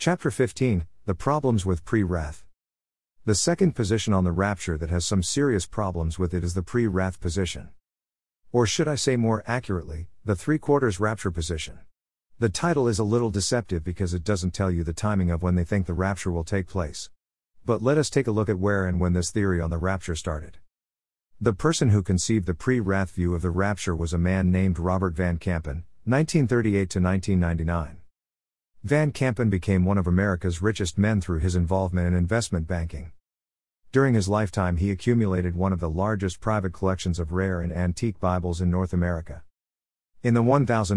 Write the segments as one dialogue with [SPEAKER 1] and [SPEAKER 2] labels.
[SPEAKER 1] Chapter 15, The Problems with Pre-Wrath. The second position on the rapture that has some serious problems with it is the pre-wrath position. Or should I say more accurately, the three-quarters rapture position. The title is a little deceptive because it doesn't tell you the timing of when they think the rapture will take place. But let us take a look at where and when this theory on the rapture started. The person who conceived the pre-wrath view of the rapture was a man named Robert Van Kampen, 1938 to 1999. Van Kampen became one of America's richest men through his involvement in investment banking. During his lifetime he accumulated one of the largest private collections of rare and antique Bibles in North America. In the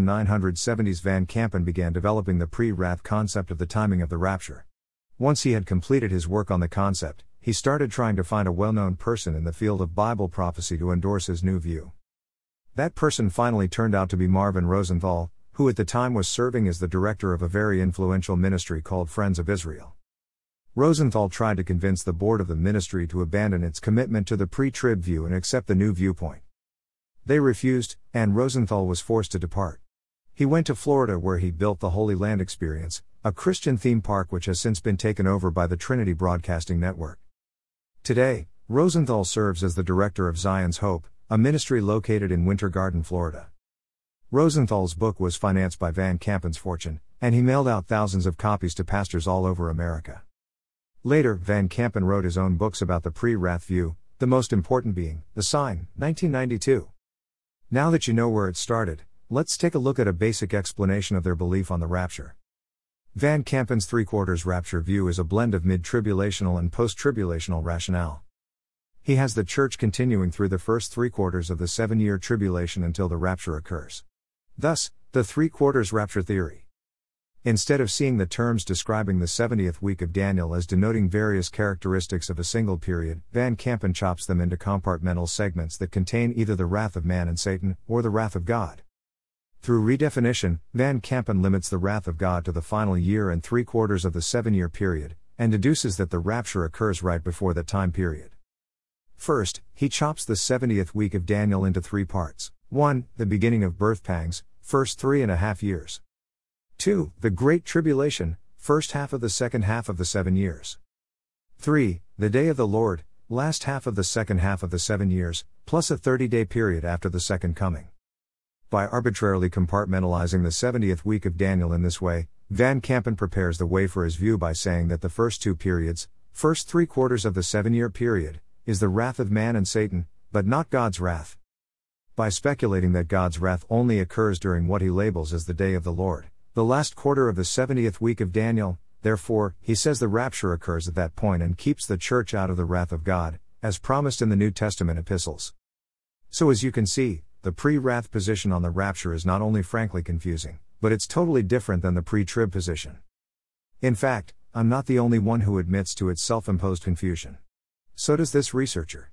[SPEAKER 1] 1970s Van Kampen began developing the pre-wrath concept of the timing of the rapture. Once he had completed his work on the concept, he started trying to find a well-known person in the field of Bible prophecy to endorse his new view. That person finally turned out to be Marvin Rosenthal, who at the time was serving as the director of a very influential ministry called Friends of Israel. Rosenthal tried to convince the board of the ministry to abandon its commitment to the pre-trib view and accept the new viewpoint. They refused, and Rosenthal was forced to depart. He went to Florida where he built the Holy Land Experience, a Christian theme park which has since been taken over by the Trinity Broadcasting Network. Today, Rosenthal serves as the director of Zion's Hope, a ministry located in Winter Garden, Florida. Rosenthal's book was financed by Van Kampen's fortune, and he mailed out thousands of copies to pastors all over America. Later, Van Kampen wrote his own books about the pre-wrath view, the most important being The Sign, 1992. Now that you know where it started, let's take a look at a basic explanation of their belief on the rapture. Van Kampen's three-quarters rapture view is a blend of mid-tribulational and post-tribulational rationale. He has the church continuing through the first three-quarters of the 7-year tribulation until the rapture occurs. Thus, the three-quarters rapture theory. Instead of seeing the terms describing the 70th week of Daniel as denoting various characteristics of a single period, Van Kampen chops them into compartmental segments that contain either the wrath of man and Satan, or the wrath of God. Through redefinition, Van Kampen limits the wrath of God to the final year and three-quarters of the 7-year period, and deduces that the rapture occurs right before that time period. First, he chops the 70th week of Daniel into three parts. 1. The beginning of birth pangs, first 3.5 years. 2. The Great Tribulation, first half of the second half of the 7 years. 3. The Day of the Lord, last half of the second half of the 7 years, plus a 30-day period after the second coming. By arbitrarily compartmentalizing the 70th week of Daniel in this way, Van Kampen prepares the way for his view by saying that the first two periods, first three-quarters of the 7-year period, is the wrath of man and Satan, but not God's wrath. By speculating that God's wrath only occurs during what he labels as the Day of the Lord, the last quarter of the 70th week of Daniel, therefore, he says the rapture occurs at that point and keeps the church out of the wrath of God, as promised in the New Testament epistles. So as you can see, the pre-wrath position on the rapture is not only frankly confusing, but it's totally different than the pre-trib position. In fact, I'm not the only one who admits to its self-imposed confusion. So does this researcher.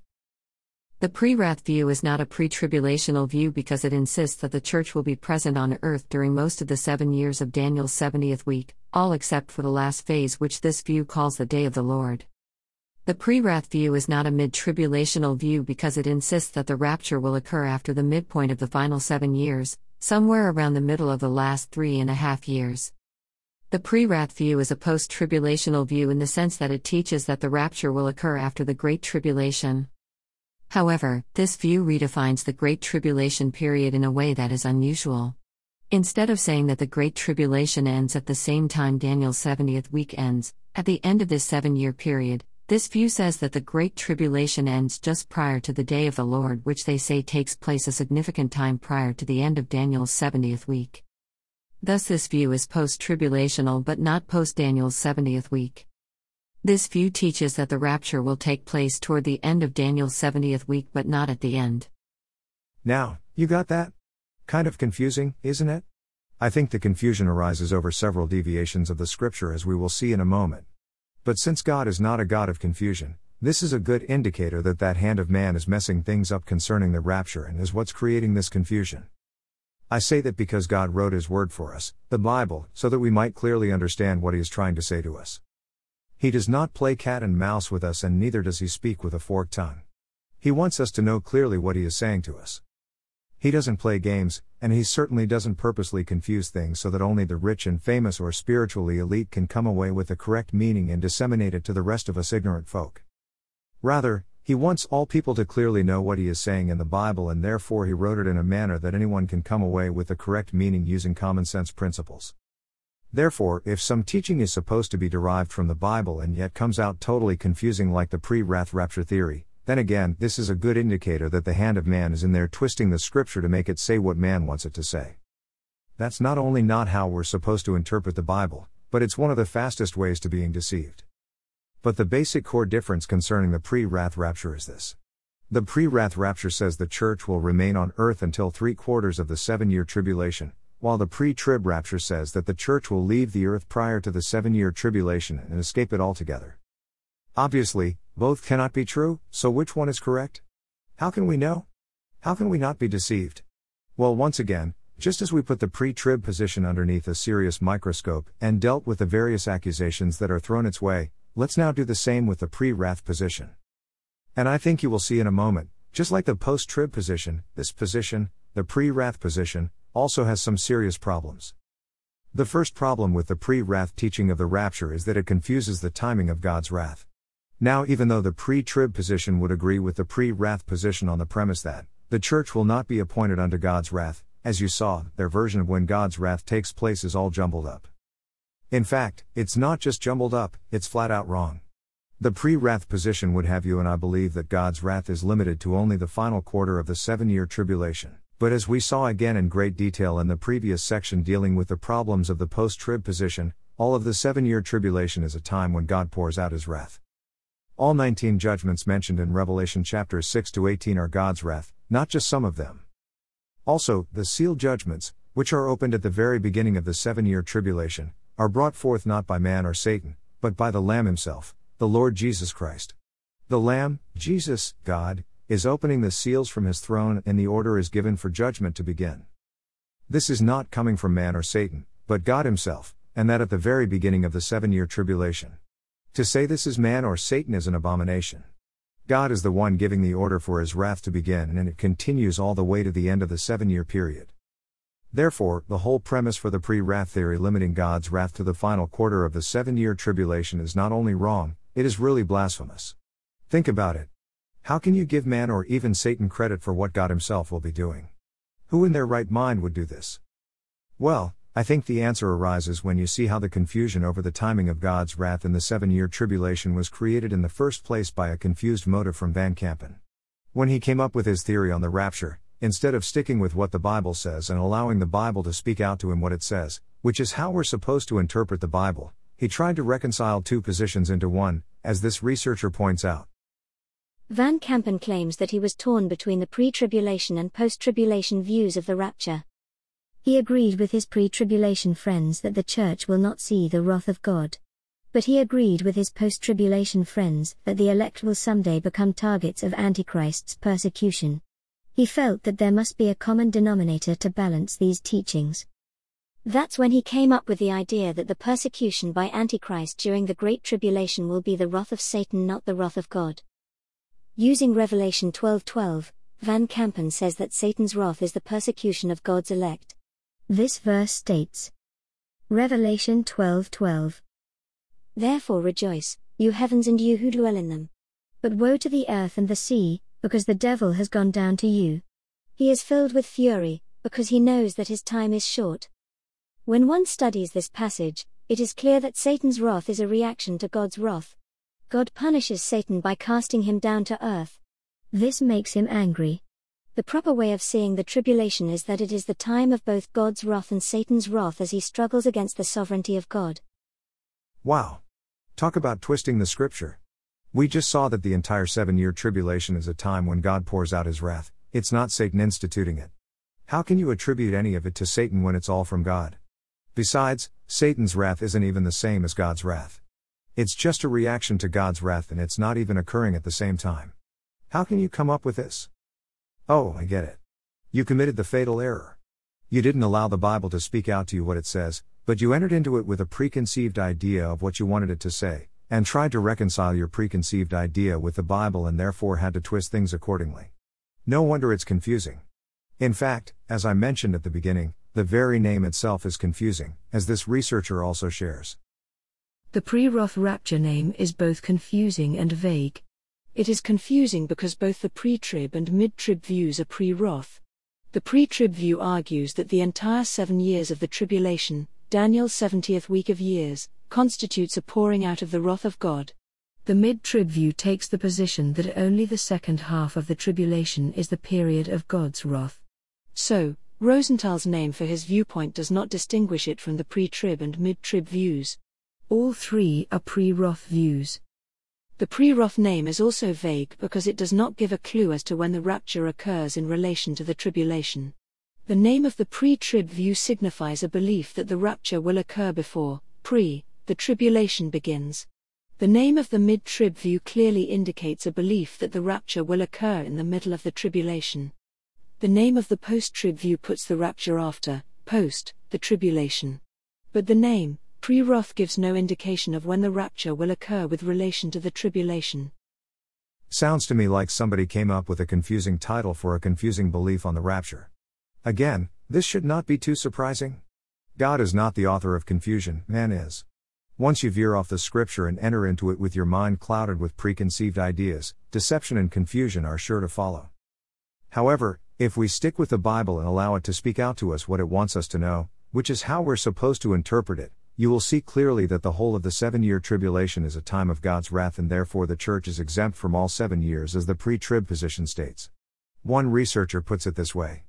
[SPEAKER 2] The pre-wrath view is not a pre-tribulational view because it insists that the church will be present on earth during most of the 7 years of Daniel's 70th week, all except for the last phase which this view calls the Day of the Lord. The pre-wrath view is not a mid-tribulational view because it insists that the rapture will occur after the midpoint of the final 7 years, somewhere around the middle of the last 3.5 years. The pre-wrath view is a post-tribulational view in the sense that it teaches that the rapture will occur after the Great Tribulation. However, this view redefines the Great Tribulation period in a way that is unusual. Instead of saying that the Great Tribulation ends at the same time Daniel's 70th week ends, at the end of this 7-year period, this view says that the Great Tribulation ends just prior to the Day of the Lord, which they say takes place a significant time prior to the end of Daniel's 70th week. Thus this view is post-tribulational but not post-Daniel's 70th week. This view teaches that the rapture will take place toward the end of Daniel's 70th week but not at the end.
[SPEAKER 1] Now, you got that? Kind of confusing, isn't it? I think the confusion arises over several deviations of the scripture as we will see in a moment. But since God is not a God of confusion, this is a good indicator that that hand of man is messing things up concerning the rapture and is what's creating this confusion. I say that because God wrote His Word for us, the Bible, so that we might clearly understand what He is trying to say to us. He does not play cat and mouse with us, and neither does He speak with a forked tongue. He wants us to know clearly what He is saying to us. He doesn't play games, and he certainly doesn't purposely confuse things so that only the rich and famous or spiritually elite can come away with the correct meaning and disseminate it to the rest of us ignorant folk. Rather, he wants all people to clearly know what he is saying in the Bible, and therefore he wrote it in a manner that anyone can come away with the correct meaning using common sense principles. Therefore, if some teaching is supposed to be derived from the Bible and yet comes out totally confusing like the pre-wrath rapture theory, then again, this is a good indicator that the hand of man is in there twisting the scripture to make it say what man wants it to say. That's not only not how we're supposed to interpret the Bible, but it's one of the fastest ways to being deceived. But the basic core difference concerning the pre-wrath rapture is this. The pre-wrath rapture says the church will remain on earth until 3/4 of the 7-year tribulation, while the pre-trib rapture says that the church will leave the earth prior to the 7-year tribulation and escape it altogether. Obviously, both cannot be true, so which one is correct? How can we know? How can we not be deceived? Well, once again, just as we put the pre-trib position underneath a serious microscope and dealt with the various accusations that are thrown its way, let's now do the same with the pre-wrath position. And I think you will see in a moment, just like the post-trib position, this position, the pre-wrath position, also has some serious problems. The first problem with the pre-wrath teaching of the rapture is that it confuses the timing of God's wrath. Now, even though the pre-trib position would agree with the pre-wrath position on the premise that the church will not be appointed unto God's wrath, as you saw, their version of when God's wrath takes place is all jumbled up. In fact, it's not just jumbled up, it's flat out wrong. The pre-wrath position would have you and I believe that God's wrath is limited to only the final quarter of the 7-year tribulation. But as we saw again in great detail in the previous section dealing with the problems of the post-trib position, all of the 7-year tribulation is a time when God pours out his wrath. All 19 judgments mentioned in Revelation chapters 6 to 18 are God's wrath, not just some of them. Also, the sealed judgments, which are opened at the very beginning of the 7-year tribulation, are brought forth not by man or Satan, but by the Lamb himself, the Lord Jesus Christ. The Lamb, Jesus, God, is opening the seals from his throne, and the order is given for judgment to begin. This is not coming from man or Satan, but God himself, and that at the very beginning of the 7-year tribulation. To say this is man or Satan is an abomination. God is the one giving the order for his wrath to begin, and it continues all the way to the end of the 7-year period. Therefore, the whole premise for the pre-wrath theory limiting God's wrath to the final quarter of the 7-year tribulation is not only wrong, it is really blasphemous. Think about it. How can you give man or even Satan credit for what God himself will be doing? Who in their right mind would do this? Well, I think the answer arises when you see how the confusion over the timing of God's wrath in the 7-year tribulation was created in the first place by a confused motive from Van Kampen. When he came up with his theory on the rapture, instead of sticking with what the Bible says and allowing the Bible to speak out to him what it says, which is how we're supposed to interpret the Bible, he tried to reconcile two positions into one, as this researcher points out.
[SPEAKER 3] Van Kampen claims that he was torn between the pre-tribulation and post-tribulation views of the rapture. He agreed with his pre-tribulation friends that the church will not see the wrath of God. But he agreed with his post-tribulation friends that the elect will someday become targets of Antichrist's persecution. He felt that there must be a common denominator to balance these teachings. That's when he came up with the idea that the persecution by Antichrist during the Great Tribulation will be the wrath of Satan, not the wrath of God. Using Revelation 12:12, Van Kampen says that Satan's wrath is the persecution of God's elect. This verse states, Revelation 12:12, "Therefore rejoice, you heavens and you who dwell in them. But woe to the earth and the sea, because the devil has gone down to you. He is filled with fury, because he knows that his time is short." When one studies this passage, it is clear that Satan's wrath is a reaction to God's wrath. God punishes Satan by casting him down to earth. This makes him angry. The proper way of seeing the tribulation is that it is the time of both God's wrath and Satan's wrath as he struggles against the sovereignty of God.
[SPEAKER 1] Wow! Talk about twisting the scripture. We just saw that the entire 7-year tribulation is a time when God pours out his wrath, it's not Satan instituting it. How can you attribute any of it to Satan when it's all from God? Besides, Satan's wrath isn't even the same as God's wrath. It's just a reaction to God's wrath, and it's not even occurring at the same time. How can you come up with this? Oh, I get it. You committed the fatal error. You didn't allow the Bible to speak out to you what it says, but you entered into it with a preconceived idea of what you wanted it to say, and tried to reconcile your preconceived idea with the Bible and therefore had to twist things accordingly. No wonder it's confusing. In fact, as I mentioned at the beginning, the very name itself is confusing, as this researcher also shares.
[SPEAKER 4] The pre-wrath rapture name is both confusing and vague. It is confusing because both the pre-trib and mid-trib views are pre-wrath. The pre-trib view argues that the entire 7 years of the tribulation, Daniel's 70th week of years, constitutes a pouring out of the wrath of God. The mid-trib view takes the position that only the second half of the tribulation is the period of God's wrath. So, Rosenthal's name for his viewpoint does not distinguish it from the pre-trib and mid-trib views. All three are pre-wrath views. The pre-wrath name is also vague because it does not give a clue as to when the rapture occurs in relation to the tribulation. The name of the pre-trib view signifies a belief that the rapture will occur before, the tribulation begins. The name of the mid-trib view clearly indicates a belief that the rapture will occur in the middle of the tribulation. The name of the post-trib view puts the rapture after, the tribulation. But the name, pre-wrath, gives no indication of when the rapture will occur with relation to the tribulation.
[SPEAKER 1] Sounds to me like somebody came up with a confusing title for a confusing belief on the rapture. Again, this should not be too surprising. God is not the author of confusion, man is. Once you veer off the scripture and enter into it with your mind clouded with preconceived ideas, deception and confusion are sure to follow. However, if we stick with the Bible and allow it to speak out to us what it wants us to know, which is how we're supposed to interpret it, you will see clearly that the whole of the 7-year tribulation is a time of God's wrath, and therefore the church is exempt from all 7 years, as the pre-trib position states. One researcher puts it this way.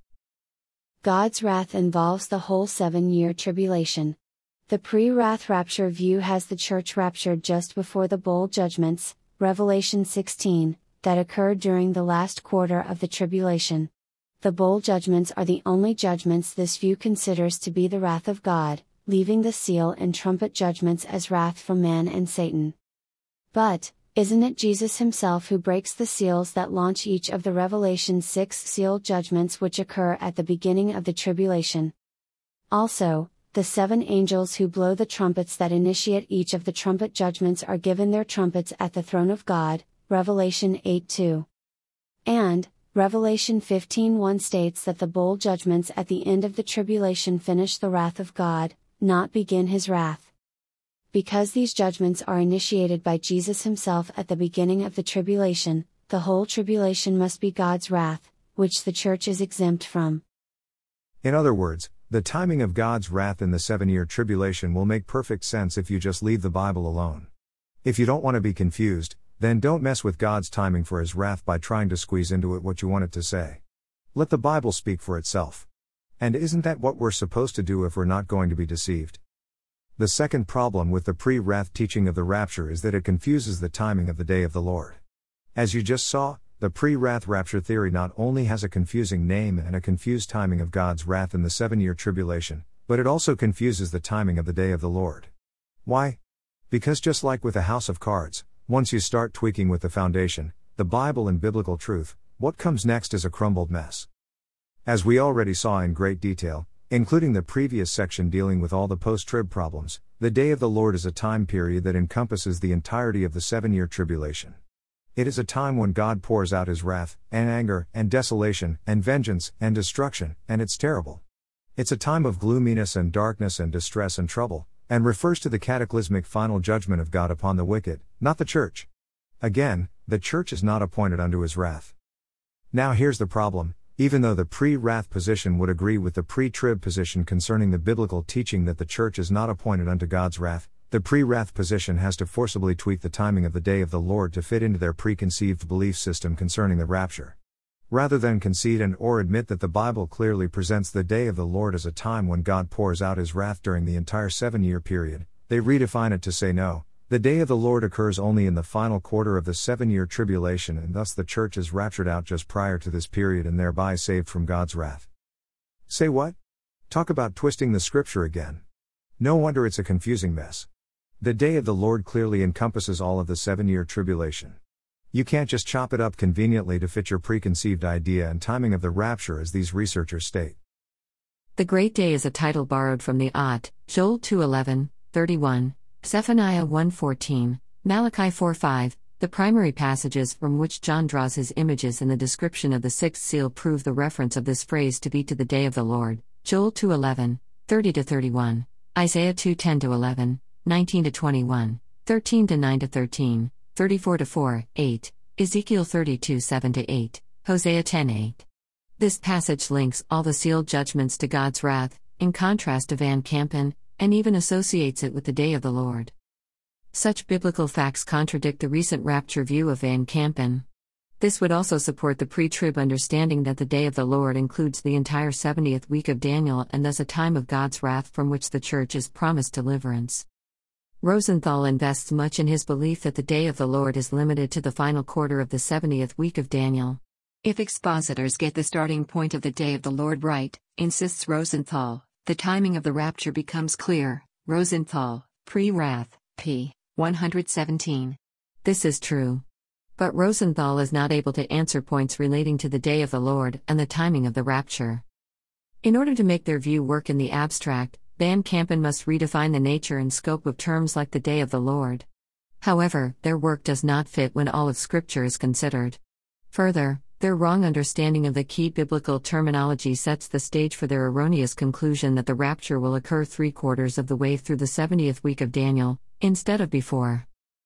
[SPEAKER 5] God's wrath involves the whole 7-year tribulation. The pre-wrath rapture view has the church raptured just before the bowl judgments, Revelation 16, that occurred during the last quarter of the tribulation. The bowl judgments are the only judgments this view considers to be the wrath of God, leaving the seal and trumpet judgments as wrath from man and Satan. But, isn't it Jesus himself who breaks the seals that launch each of the Revelation 6 seal judgments which occur at the beginning of the tribulation? Also, the 7 angels who blow the trumpets that initiate each of the trumpet judgments are given their trumpets at the throne of God, Revelation 8:2. And, Revelation 15:1 states that the bowl judgments at the end of the tribulation finish the wrath of God, not begin his wrath. Because these judgments are initiated by Jesus himself at the beginning of the tribulation, the whole tribulation must be God's wrath, which the church is exempt from.
[SPEAKER 1] In other words, the timing of God's wrath in the 7-year tribulation will make perfect sense if you just leave the Bible alone. If you don't want to be confused, then don't mess with God's timing for his wrath by trying to squeeze into it what you want it to say. Let the Bible speak for itself. And isn't that what we're supposed to do if we're not going to be deceived? The second problem with the pre-wrath teaching of the rapture is that it confuses the timing of the day of the Lord. As you just saw, the pre-wrath rapture theory not only has a confusing name and a confused timing of God's wrath in the 7-year tribulation, but it also confuses the timing of the day of the Lord. Why? Because just like with a house of cards, once you start tweaking with the foundation, the Bible and biblical truth, what comes next is a crumbled mess. As we already saw in great detail, including the previous section dealing with all the post-trib problems, the day of the Lord is a time period that encompasses the entirety of the 7-year tribulation. It is a time when God pours out his wrath, and anger, and desolation, and vengeance, and destruction, and it's terrible. It's a time of gloominess and darkness and distress and trouble, and refers to the cataclysmic final judgment of God upon the wicked, not the church. Again, the church is not appointed unto his wrath. Now here's the problem. Even though the pre-wrath position would agree with the pre-trib position concerning the biblical teaching that the church is not appointed unto God's wrath, the pre-wrath position has to forcibly tweak the timing of the day of the Lord to fit into their preconceived belief system concerning the rapture. Rather than concede and or admit that the Bible clearly presents the day of the Lord as a time when God pours out his wrath during the entire 7-year period, they redefine it to say no, the day of the Lord occurs only in the final quarter of the 7-year tribulation, and thus the church is raptured out just prior to this period and thereby saved from God's wrath. Say what? Talk about twisting the scripture again. No wonder it's a confusing mess. The day of the Lord clearly encompasses all of the 7-year tribulation. You can't just chop it up conveniently to fit your preconceived idea and timing of the rapture as these researchers state.
[SPEAKER 2] The Great Day is a title borrowed from the Ott, Joel 2:11, 31, Zephaniah 1:14, Malachi 4:5, The primary passages from which John draws his images in the description of the sixth seal prove the reference of this phrase to be to the day of the Lord: Joel 2:11, 30-31, Isaiah 2:10-11, 19-21, 13-9-13, 34-4, 8, Ezekiel 32:7-8, Hosea 10:8. This passage links all the sealed judgments to God's wrath, in contrast to Van Kampen, and even associates it with the day of the Lord. Such biblical facts contradict the recent rapture view of Van Kampen. This would also support the pre-trib understanding that the day of the Lord includes the entire 70th week of Daniel and thus a time of God's wrath from which the Church is promised deliverance. Rosenthal invests much in his belief that the day of the Lord is limited to the final quarter of the 70th week of Daniel. If expositors get the starting point of the day of the Lord right, insists Rosenthal, the timing of the rapture becomes clear. Rosenthal, Pre-Wrath, p. 117. This is true. But Rosenthal is not able to answer points relating to the day of the Lord and the timing of the rapture. In order to make their view work in the abstract, Van Kampen must redefine the nature and scope of terms like the day of the Lord. However, their work does not fit when all of Scripture is considered. Further, their wrong understanding of the key biblical terminology sets the stage for their erroneous conclusion that the rapture will occur 3/4 of the way through the 70th week of Daniel, instead of before.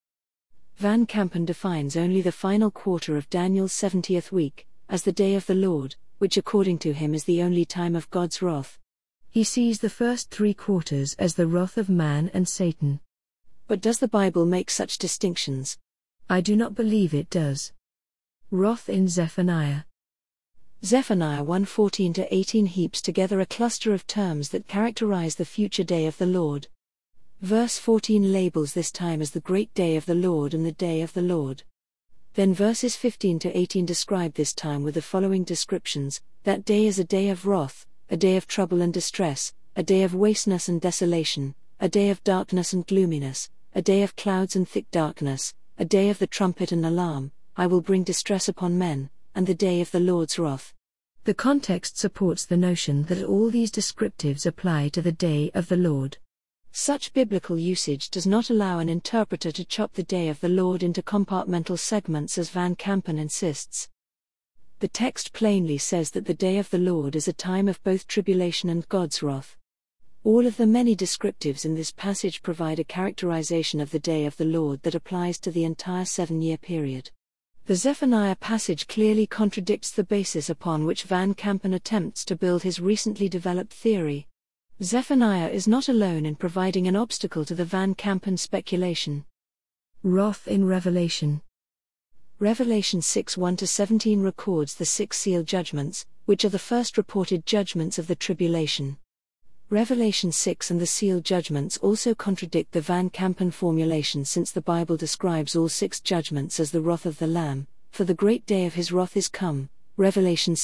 [SPEAKER 4] Van Kampen defines only the final quarter of Daniel's 70th week as the day of the Lord, which according to him is the only time of God's wrath. He sees the first 3/4 as the wrath of man and Satan. But does the Bible make such distinctions? I do not believe it does. Wrath in Zephaniah. Zephaniah 1:14-18 heaps together a cluster of terms that characterize the future day of the Lord. Verse 14 labels this time as the great day of the Lord and the day of the Lord. Then verses 15-18 describe this time with the following descriptions: that day is a day of wrath, a day of trouble and distress, a day of wasteness and desolation, a day of darkness and gloominess, a day of clouds and thick darkness, a day of the trumpet and alarm. I will bring distress upon men, and the day of the Lord's wrath. The context supports the notion that all these descriptives apply to the day of the Lord. Such biblical usage does not allow an interpreter to chop the day of the Lord into compartmental segments as Van Kampen insists. The text plainly says that the day of the Lord is a time of both tribulation and God's wrath. All of the many descriptives in this passage provide a characterization of the day of the Lord that applies to the entire 7-year period. The Zephaniah passage clearly contradicts the basis upon which Van Kampen attempts to build his recently developed theory. Zephaniah is not alone in providing an obstacle to the Van Kampen speculation. Wrath in Revelation. Revelation 6:1-17 records the 6 seal judgments, which are the first reported judgments of the tribulation. Revelation 6 and the seal judgments also contradict the Van Kampen formulation, since the Bible describes all 6 judgments as the wrath of the Lamb, for the great day of his wrath is come, Revelation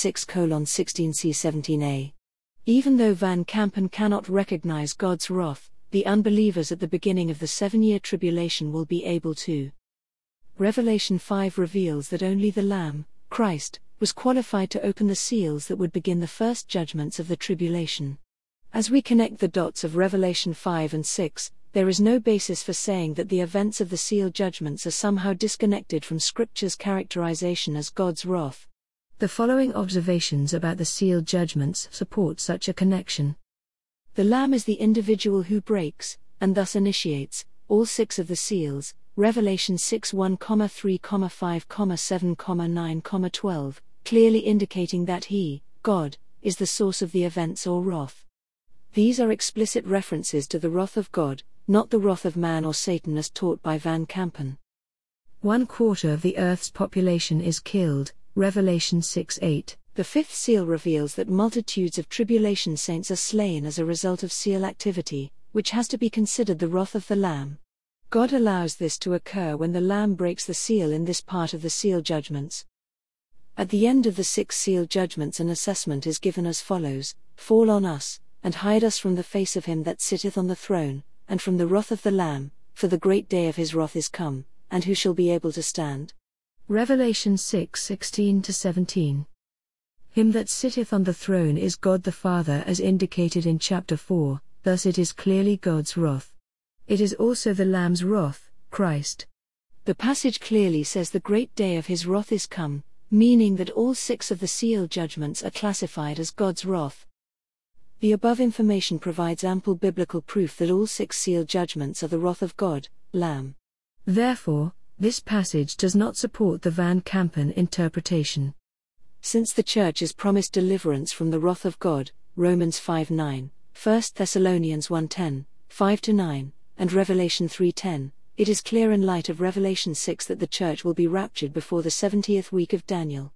[SPEAKER 4] 6:16c-17a. Even though Van Kampen cannot recognize God's wrath, the unbelievers at the beginning of the 7-year tribulation will be able to. Revelation 5 reveals that only the Lamb, Christ, was qualified to open the seals that would begin the first judgments of the tribulation. As we connect the dots of Revelation 5 and 6, there is no basis for saying that the events of the seal judgments are somehow disconnected from Scripture's characterization as God's wrath. The following observations about the seal judgments support such a connection. The Lamb is the individual who breaks, and thus initiates, all 6 of the seals, Revelation 6:1,3,5,7,9,12, clearly indicating that He, God, is the source of the events or wrath. These are explicit references to the wrath of God, not the wrath of man or Satan as taught by Van Kampen. 1/4 of the earth's population is killed, Revelation 6:8. The 5th seal reveals that multitudes of tribulation saints are slain as a result of seal activity, which has to be considered the wrath of the Lamb. God allows this to occur when the Lamb breaks the seal in this part of the seal judgments. At the end of the 6 seal judgments an assessment is given as follows: fall on us, and hide us from the face of him that sitteth on the throne, and from the wrath of the Lamb, for the great day of his wrath is come, and who shall be able to stand? Revelation 6:16-17. Him that sitteth on the throne is God the Father as indicated in chapter 4, thus it is clearly God's wrath. It is also the Lamb's wrath, Christ. The passage clearly says the great day of his wrath is come, meaning that all 6 of the seal judgments are classified as God's wrath. The above information provides ample biblical proof that all 6 seal judgments are the wrath of God, Lamb. Therefore, this passage does not support the Van Kampen interpretation. Since the Church is promised deliverance from the wrath of God, Romans 5:9, 1 Thessalonians 1:10, 5-9, and Revelation 3:10, it is clear in light of Revelation 6 that the Church will be raptured before the 70th week of Daniel.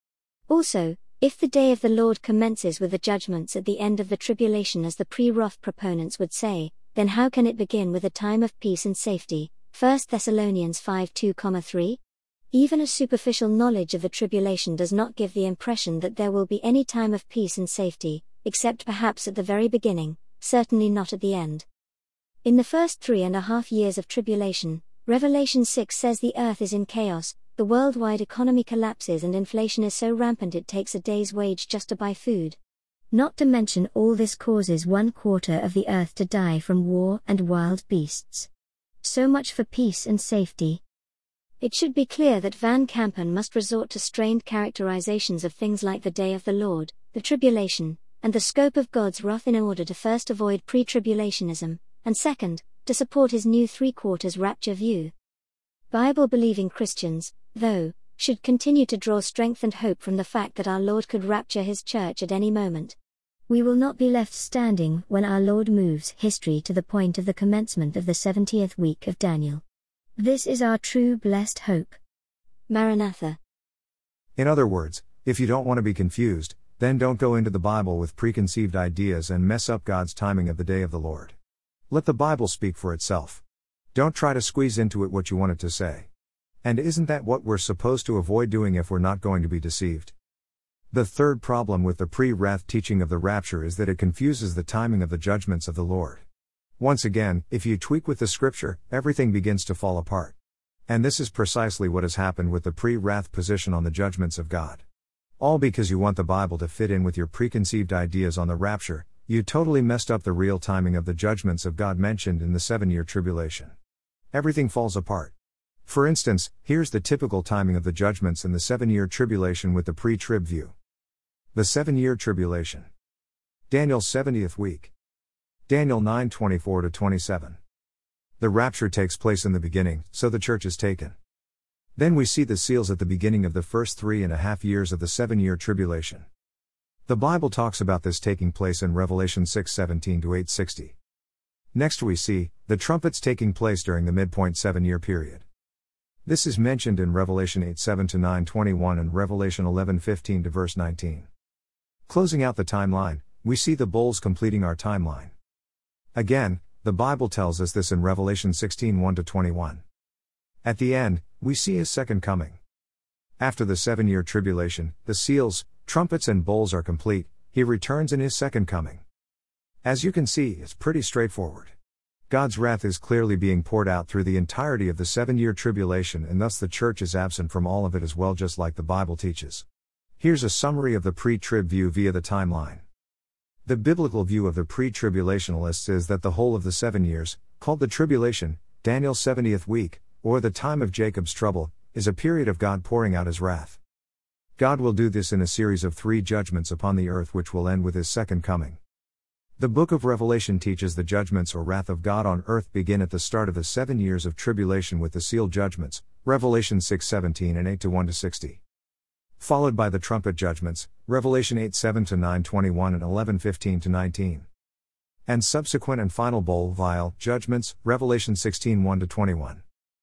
[SPEAKER 3] Also, if the day of the Lord commences with the judgments at the end of the tribulation as the pre-wrath proponents would say, then how can it begin with a time of peace and safety? 1 Thessalonians 5:2-3? Even a superficial knowledge of the tribulation does not give the impression that there will be any time of peace and safety, except perhaps at the very beginning, certainly not at the end. In the first 3.5 years of tribulation, Revelation 6 says the earth is in chaos, the worldwide economy collapses and inflation is so rampant it takes a day's wage just to buy food. Not to mention all this causes 1/4 of the earth to die from war and wild beasts. So much for peace and safety. It should be clear that Van Kampen must resort to strained characterizations of things like the day of the Lord, the tribulation, and the scope of God's wrath in order to first avoid pre-tribulationism, and second, to support his new 3/4 rapture view. Bible-believing Christians, though, should continue to draw strength and hope from the fact that our Lord could rapture his church at any moment. We will not be left standing when our Lord moves history to the point of the commencement of the 70th week of Daniel. This is our true blessed hope. Maranatha.
[SPEAKER 1] In other words, if you don't want to be confused, then don't go into the Bible with preconceived ideas and mess up God's timing of the day of the Lord. Let the Bible speak for itself. Don't try to squeeze into it what you want it to say. And isn't that what we're supposed to avoid doing if we're not going to be deceived? The third problem with the pre-wrath teaching of the rapture is that it confuses the timing of the judgments of the Lord. Once again, if you tweak with the scripture, everything begins to fall apart. And this is precisely what has happened with the pre-wrath position on the judgments of God. All because you want the Bible to fit in with your preconceived ideas on the rapture, you totally messed up the real timing of the judgments of God mentioned in the 7-year tribulation. Everything falls apart. For instance, here's the typical timing of the judgments in the 7-year tribulation with the pre-trib view. The 7-year tribulation. Daniel's 70th week. Daniel 9:24-27. The rapture takes place in the beginning, so the church is taken. Then we see the seals at the beginning of the first 3.5 years of the 7-year tribulation. The Bible talks about this taking place in Revelation 6:17-8:60. Next we see the trumpets taking place during the midpoint 7-year period. This is mentioned in Revelation 8:7-9:21 and Revelation 11:15-verse 19. Closing out the timeline, we see the bowls completing our timeline. Again, the Bible tells us this in Revelation 16:1-21. At the end, we see his second coming. After the 7-year tribulation, the seals, trumpets and bowls are complete, he returns in his second coming. As you can see, it's pretty straightforward. God's wrath is clearly being poured out through the entirety of the 7-year tribulation, and thus the church is absent from all of it as well, just like the Bible teaches. Here's a summary of the pre-trib view via the timeline. The biblical view of the pre-tribulationalists is that the whole of the 7 years, called the tribulation, Daniel's 70th week, or the time of Jacob's trouble, is a period of God pouring out his wrath. God will do this in a series of 3 judgments upon the earth, which will end with his second coming. The book of Revelation teaches the judgments or wrath of God on earth begin at the start of the 7 years of tribulation with the seal judgments, Revelation 6:17 and 8:1-60. Followed by the trumpet judgments, Revelation 8:7-9:21 and 11:15-19. And subsequent and final bowl vial judgments, Revelation 16:1-21.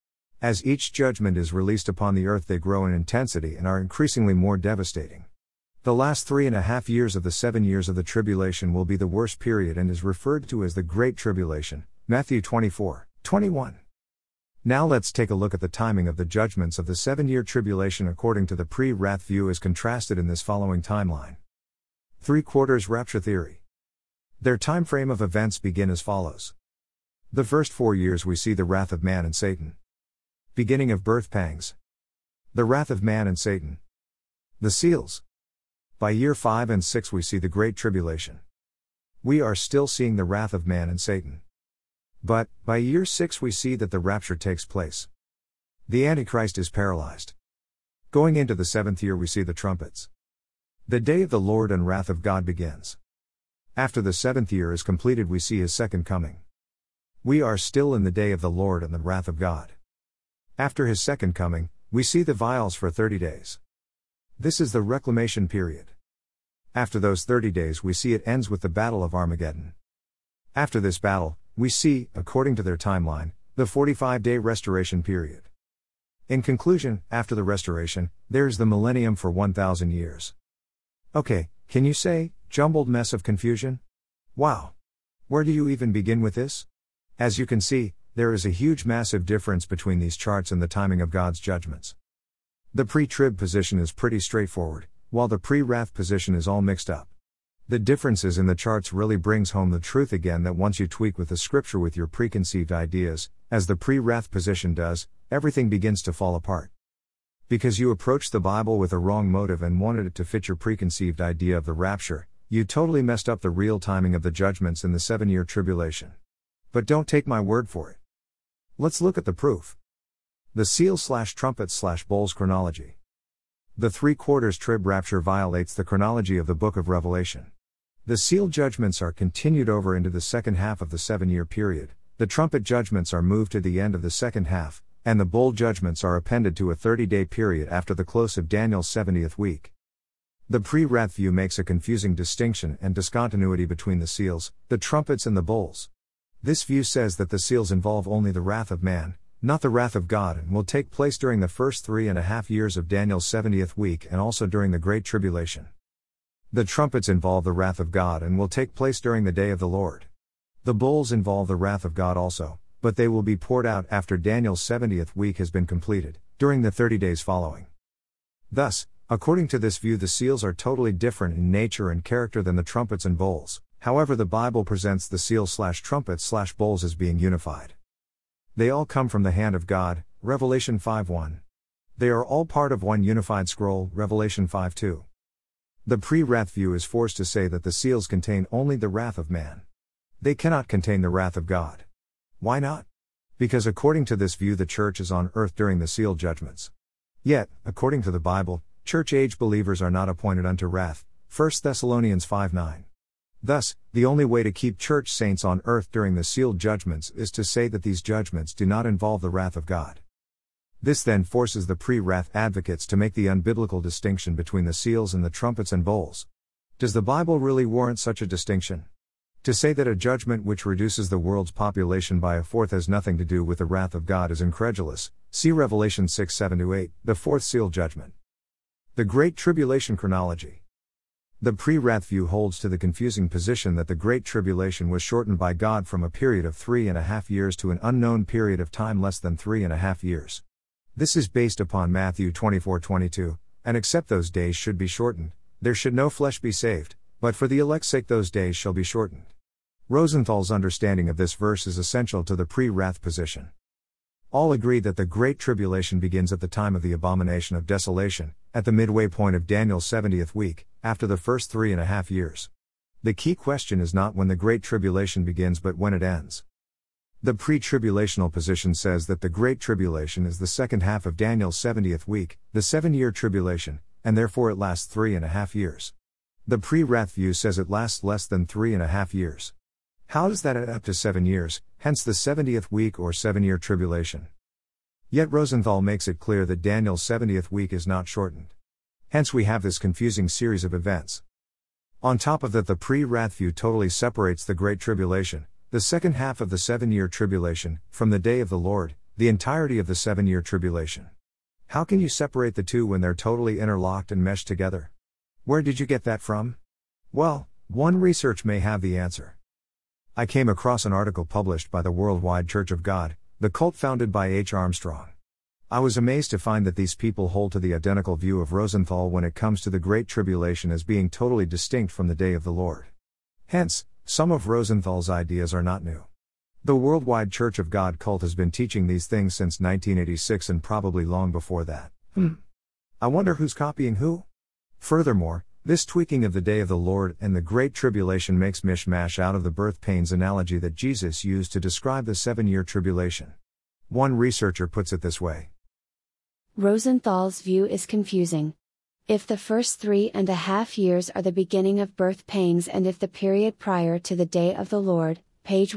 [SPEAKER 1] As each judgment is released upon the earth, they grow in intensity and are increasingly more devastating. The last 3.5 years of the 7 years of the tribulation will be the worst period and is referred to as the Great Tribulation, Matthew 24:21. Now let's take a look at the timing of the judgments of the 7-year tribulation according to the pre-wrath view as contrasted in this following timeline. 3/4 rapture theory. Their time frame of events begin as follows. The first 4 years we see the wrath of man and Satan. Beginning of birth pangs. The wrath of man and Satan. The seals. By year 5 and 6 we see the Great Tribulation. We are still seeing the wrath of man and Satan. But, by year 6 we see that the rapture takes place. The Antichrist is paralyzed. Going into the 7th year, we see the trumpets. The day of the Lord and wrath of God begins. After the 7th year is completed, we see his second coming. We are still in the day of the Lord and the wrath of God. After his second coming, we see the vials for 30 days. This is the reclamation period. After those 30 days, we see it ends with the Battle of Armageddon. After this battle, we see, according to their timeline, the 45-day restoration period. In conclusion, after the restoration, there is the millennium for 1,000 years. Okay, can you say, jumbled mess of confusion? Wow! Where do you even begin with this? As you can see, there is a huge massive difference between these charts and the timing of God's judgments. The pre-trib position is pretty straightforward, while the pre-wrath position is all mixed up. The differences in the charts really brings home the truth again that once you tweak with the scripture with your preconceived ideas, as the pre-wrath position does, everything begins to fall apart. Because you approached the Bible with a wrong motive and wanted it to fit your preconceived idea of the rapture, you totally messed up the real timing of the judgments in the 7-year tribulation. But don't take my word for it. Let's look at the proof. The seal/trumpets/bowls chronology. The 3/4 trib rapture violates the chronology of the book of Revelation. The seal judgments are continued over into the second half of the 7-year period, the trumpet judgments are moved to the end of the second half, and the bowl judgments are appended to a 30-day period after the close of Daniel's 70th week. The pre-wrath view makes a confusing distinction and discontinuity between the seals, the trumpets and the bowls. This view says that the seals involve only the wrath of man, not the wrath of God, and will take place during the first 3.5 years of Daniel's 70th week and also during the Great Tribulation. The trumpets involve the wrath of God and will take place during the day of the Lord. The bowls involve the wrath of God also, but they will be poured out after Daniel's 70th week has been completed, during the 30 days following. Thus, according to this view, the seals are totally different in nature and character than the trumpets and bowls. However, the Bible presents the seal/trumpets/bowls as being unified. They all come from the hand of God, Revelation 5:1. They are all part of one unified scroll, Revelation 5:2. The pre-wrath view is forced to say that the seals contain only the wrath of man. They cannot contain the wrath of God. Why not? Because according to this view, the church is on earth during the seal judgments. Yet, according to the Bible, church-age believers are not appointed unto wrath, 1 Thessalonians 5:9. Thus, the only way to keep church saints on earth during the sealed judgments is to say that these judgments do not involve the wrath of God. This then forces the pre-wrath advocates to make the unbiblical distinction between the seals and the trumpets and bowls. Does the Bible really warrant such a distinction? To say that a judgment which reduces the world's population by a fourth has nothing to do with the wrath of God is incredulous. See Revelation 6:7-8, the fourth seal judgment. The Great Tribulation chronology. The pre-wrath view holds to the confusing position that the Great Tribulation was shortened by God from a period of 3.5 years to an unknown period of time less than 3.5 years. This is based upon Matthew 24:22, and except those days should be shortened, there should no flesh be saved, but for the elect's sake those days shall be shortened. Rosenthal's understanding of this verse is essential to the pre-wrath position. All agree that the Great Tribulation begins at the time of the abomination of desolation, at the midway point of Daniel's 70th week, after the first 3.5 years. The key question is not when the Great Tribulation begins but when it ends. The pre-tribulational position says that the Great Tribulation is the second half of Daniel's 70th week, the 7-year tribulation, and therefore it lasts 3.5 years. The pre-wrath view says it lasts less than 3.5 years. How does that add up to 7 years, hence the 70th week or 7-year tribulation? Yet Rosenthal makes it clear that Daniel's 70th week is not shortened. Hence we have this confusing series of events. On top of that, the pre-wrath view totally separates the Great Tribulation, the second half of the 7-year tribulation, from the day of the Lord, the entirety of the 7-year tribulation. How can you separate the two when they're totally interlocked and meshed together? Where did you get that from? Well, one research may have the answer. I came across an article published by the Worldwide Church of God, the cult founded by H. Armstrong. I was amazed to find that these people hold to the identical view of Rosenthal when it comes to the Great Tribulation as being totally distinct from the day of the Lord. Hence, some of Rosenthal's ideas are not new. The Worldwide Church of God cult has been teaching these things since 1986 and probably long before that. I wonder who's copying who? Furthermore, this tweaking of the day of the Lord and the Great Tribulation makes mishmash out of the birth pains analogy that Jesus used to describe the 7-year tribulation. One researcher puts it this way.
[SPEAKER 5] Rosenthal's view is confusing. If the first 3.5 years are the beginning of birth pangs, and if the period prior to the day of the Lord, page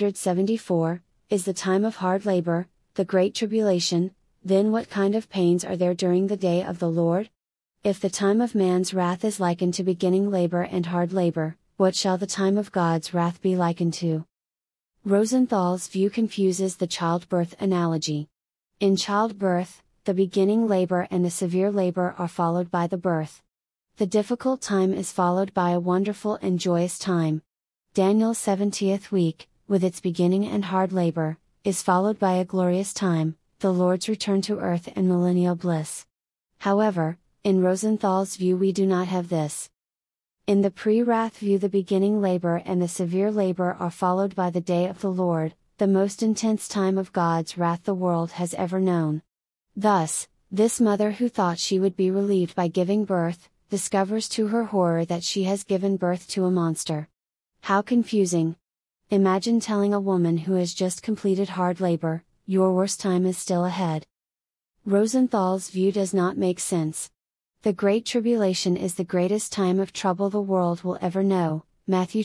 [SPEAKER 5] 174, is the time of hard labor, the Great Tribulation, then what kind of pains are there during the day of the Lord? If the time of man's wrath is likened to beginning labor and hard labor, what shall the time of God's wrath be likened to? Rosenthal's view confuses the childbirth analogy. In childbirth, the beginning labor and the severe labor are followed by the birth. The difficult time is followed by a wonderful and joyous time. Daniel's 70th week, with its beginning and hard labor, is followed by a glorious time, the Lord's return to earth and millennial bliss. However, in Rosenthal's view we do not have this. In the pre-wrath view, the beginning labor and the severe labor are followed by the day of the Lord, the most intense time of God's wrath the world has ever known. Thus, this mother who thought she would be relieved by giving birth, discovers to her horror that she has given birth to a monster. How confusing! Imagine telling a woman who has just completed hard labor, your worst time is still ahead. Rosenthal's view does not make sense. The Great Tribulation is the greatest time of trouble the world will ever know, Matthew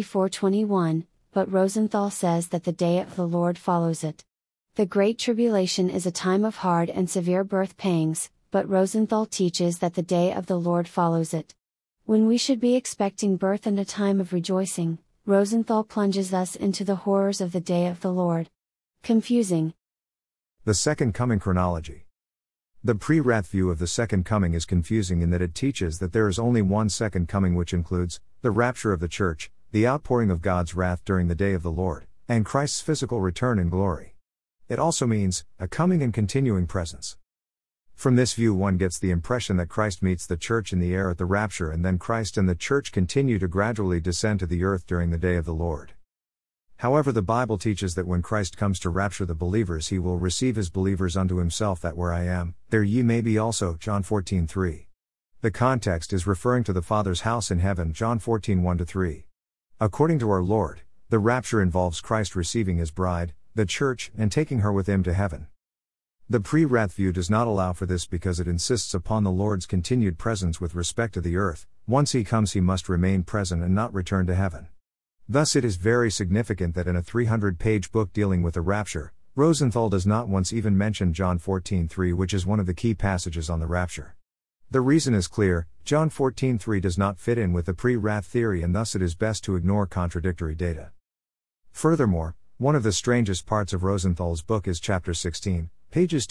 [SPEAKER 5] 24:21, but Rosenthal says that the day of the Lord follows it. The Great Tribulation is a time of hard and severe birth pangs, but Rosenthal teaches that the day of the Lord follows it. When we should be expecting birth and a time of rejoicing, Rosenthal plunges us into the horrors of the day of the Lord. Confusing.
[SPEAKER 1] The Second Coming chronology. The pre-wrath view of the Second Coming is confusing in that it teaches that there is only one Second Coming, which includes the rapture of the church, the outpouring of God's wrath during the day of the Lord, and Christ's physical return in glory. It also means a coming and continuing presence. From this view one gets the impression that Christ meets the church in the air at the rapture, and then Christ and the church continue to gradually descend to the earth during the day of the Lord. However, the Bible teaches that when Christ comes to rapture the believers, he will receive his believers unto himself, that where I am, there ye may be also, John 14:3. The context is referring to the Father's house in heaven, John 14:1-3. According to our Lord, the rapture involves Christ receiving his bride, the church, and taking her with him to heaven. The pre-wrath view does not allow for this because it insists upon the Lord's continued presence with respect to the earth. Once he comes, he must remain present and not return to heaven. Thus it is very significant that in a 300-page book dealing with the rapture, Rosenthal does not once even mention John 14:3, which is one of the key passages on the rapture. The reason is clear: John 14:3 does not fit in with the pre-wrath theory, and thus it is best to ignore contradictory data. Furthermore, one of the strangest parts of Rosenthal's book is chapter 16, pages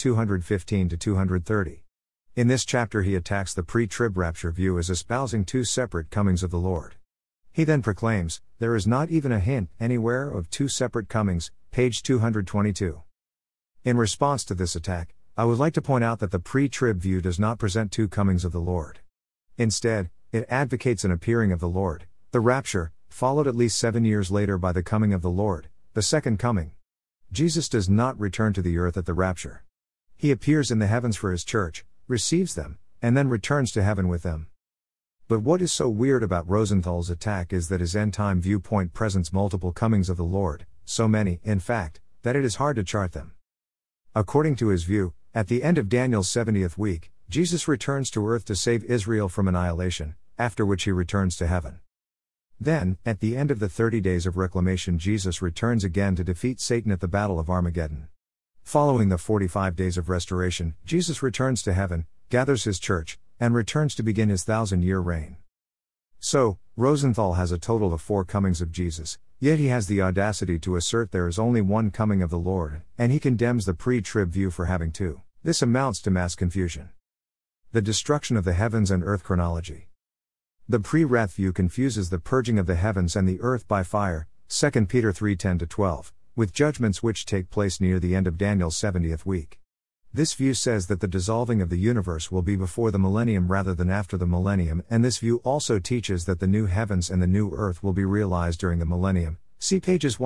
[SPEAKER 1] 215-230. In this chapter he attacks the pre-trib rapture view as espousing two separate comings of the Lord. He then proclaims, there is not even a hint, anywhere, of two separate comings, page 222. In response to this attack, I would like to point out that the pre-trib view does not present two comings of the Lord. Instead, it advocates an appearing of the Lord, the rapture, followed at least 7 years later by the coming of the Lord, the second coming. Jesus does not return to the earth at the rapture. He appears in the heavens for his church, receives them, and then returns to heaven with them. But what is so weird about Rosenthal's attack is that his end-time viewpoint presents multiple comings of the Lord, so many, in fact, that it is hard to chart them. According to his view, at the end of Daniel's 70th week, Jesus returns to earth to save Israel from annihilation, after which he returns to heaven. Then, at the end of the 30 days of reclamation, Jesus returns again to defeat Satan at the Battle of Armageddon. Following the 45 days of restoration, Jesus returns to heaven, gathers his church, and returns to begin his 1,000-year reign. So, Rosenthal has a total of 4 comings of Jesus, yet he has the audacity to assert there is only one coming of the Lord, and he condemns the pre-trib view for having two. This amounts to mass confusion. The destruction of the heavens and earth chronology. The pre-wrath view confuses the purging of the heavens and the earth by fire, 2 Peter 3:10-12, with judgments which take place near the end of Daniel's 70th week. This view says that the dissolving of the universe will be before the millennium rather than after the millennium, and this view also teaches that the new heavens and the new earth will be realized during the millennium. See pages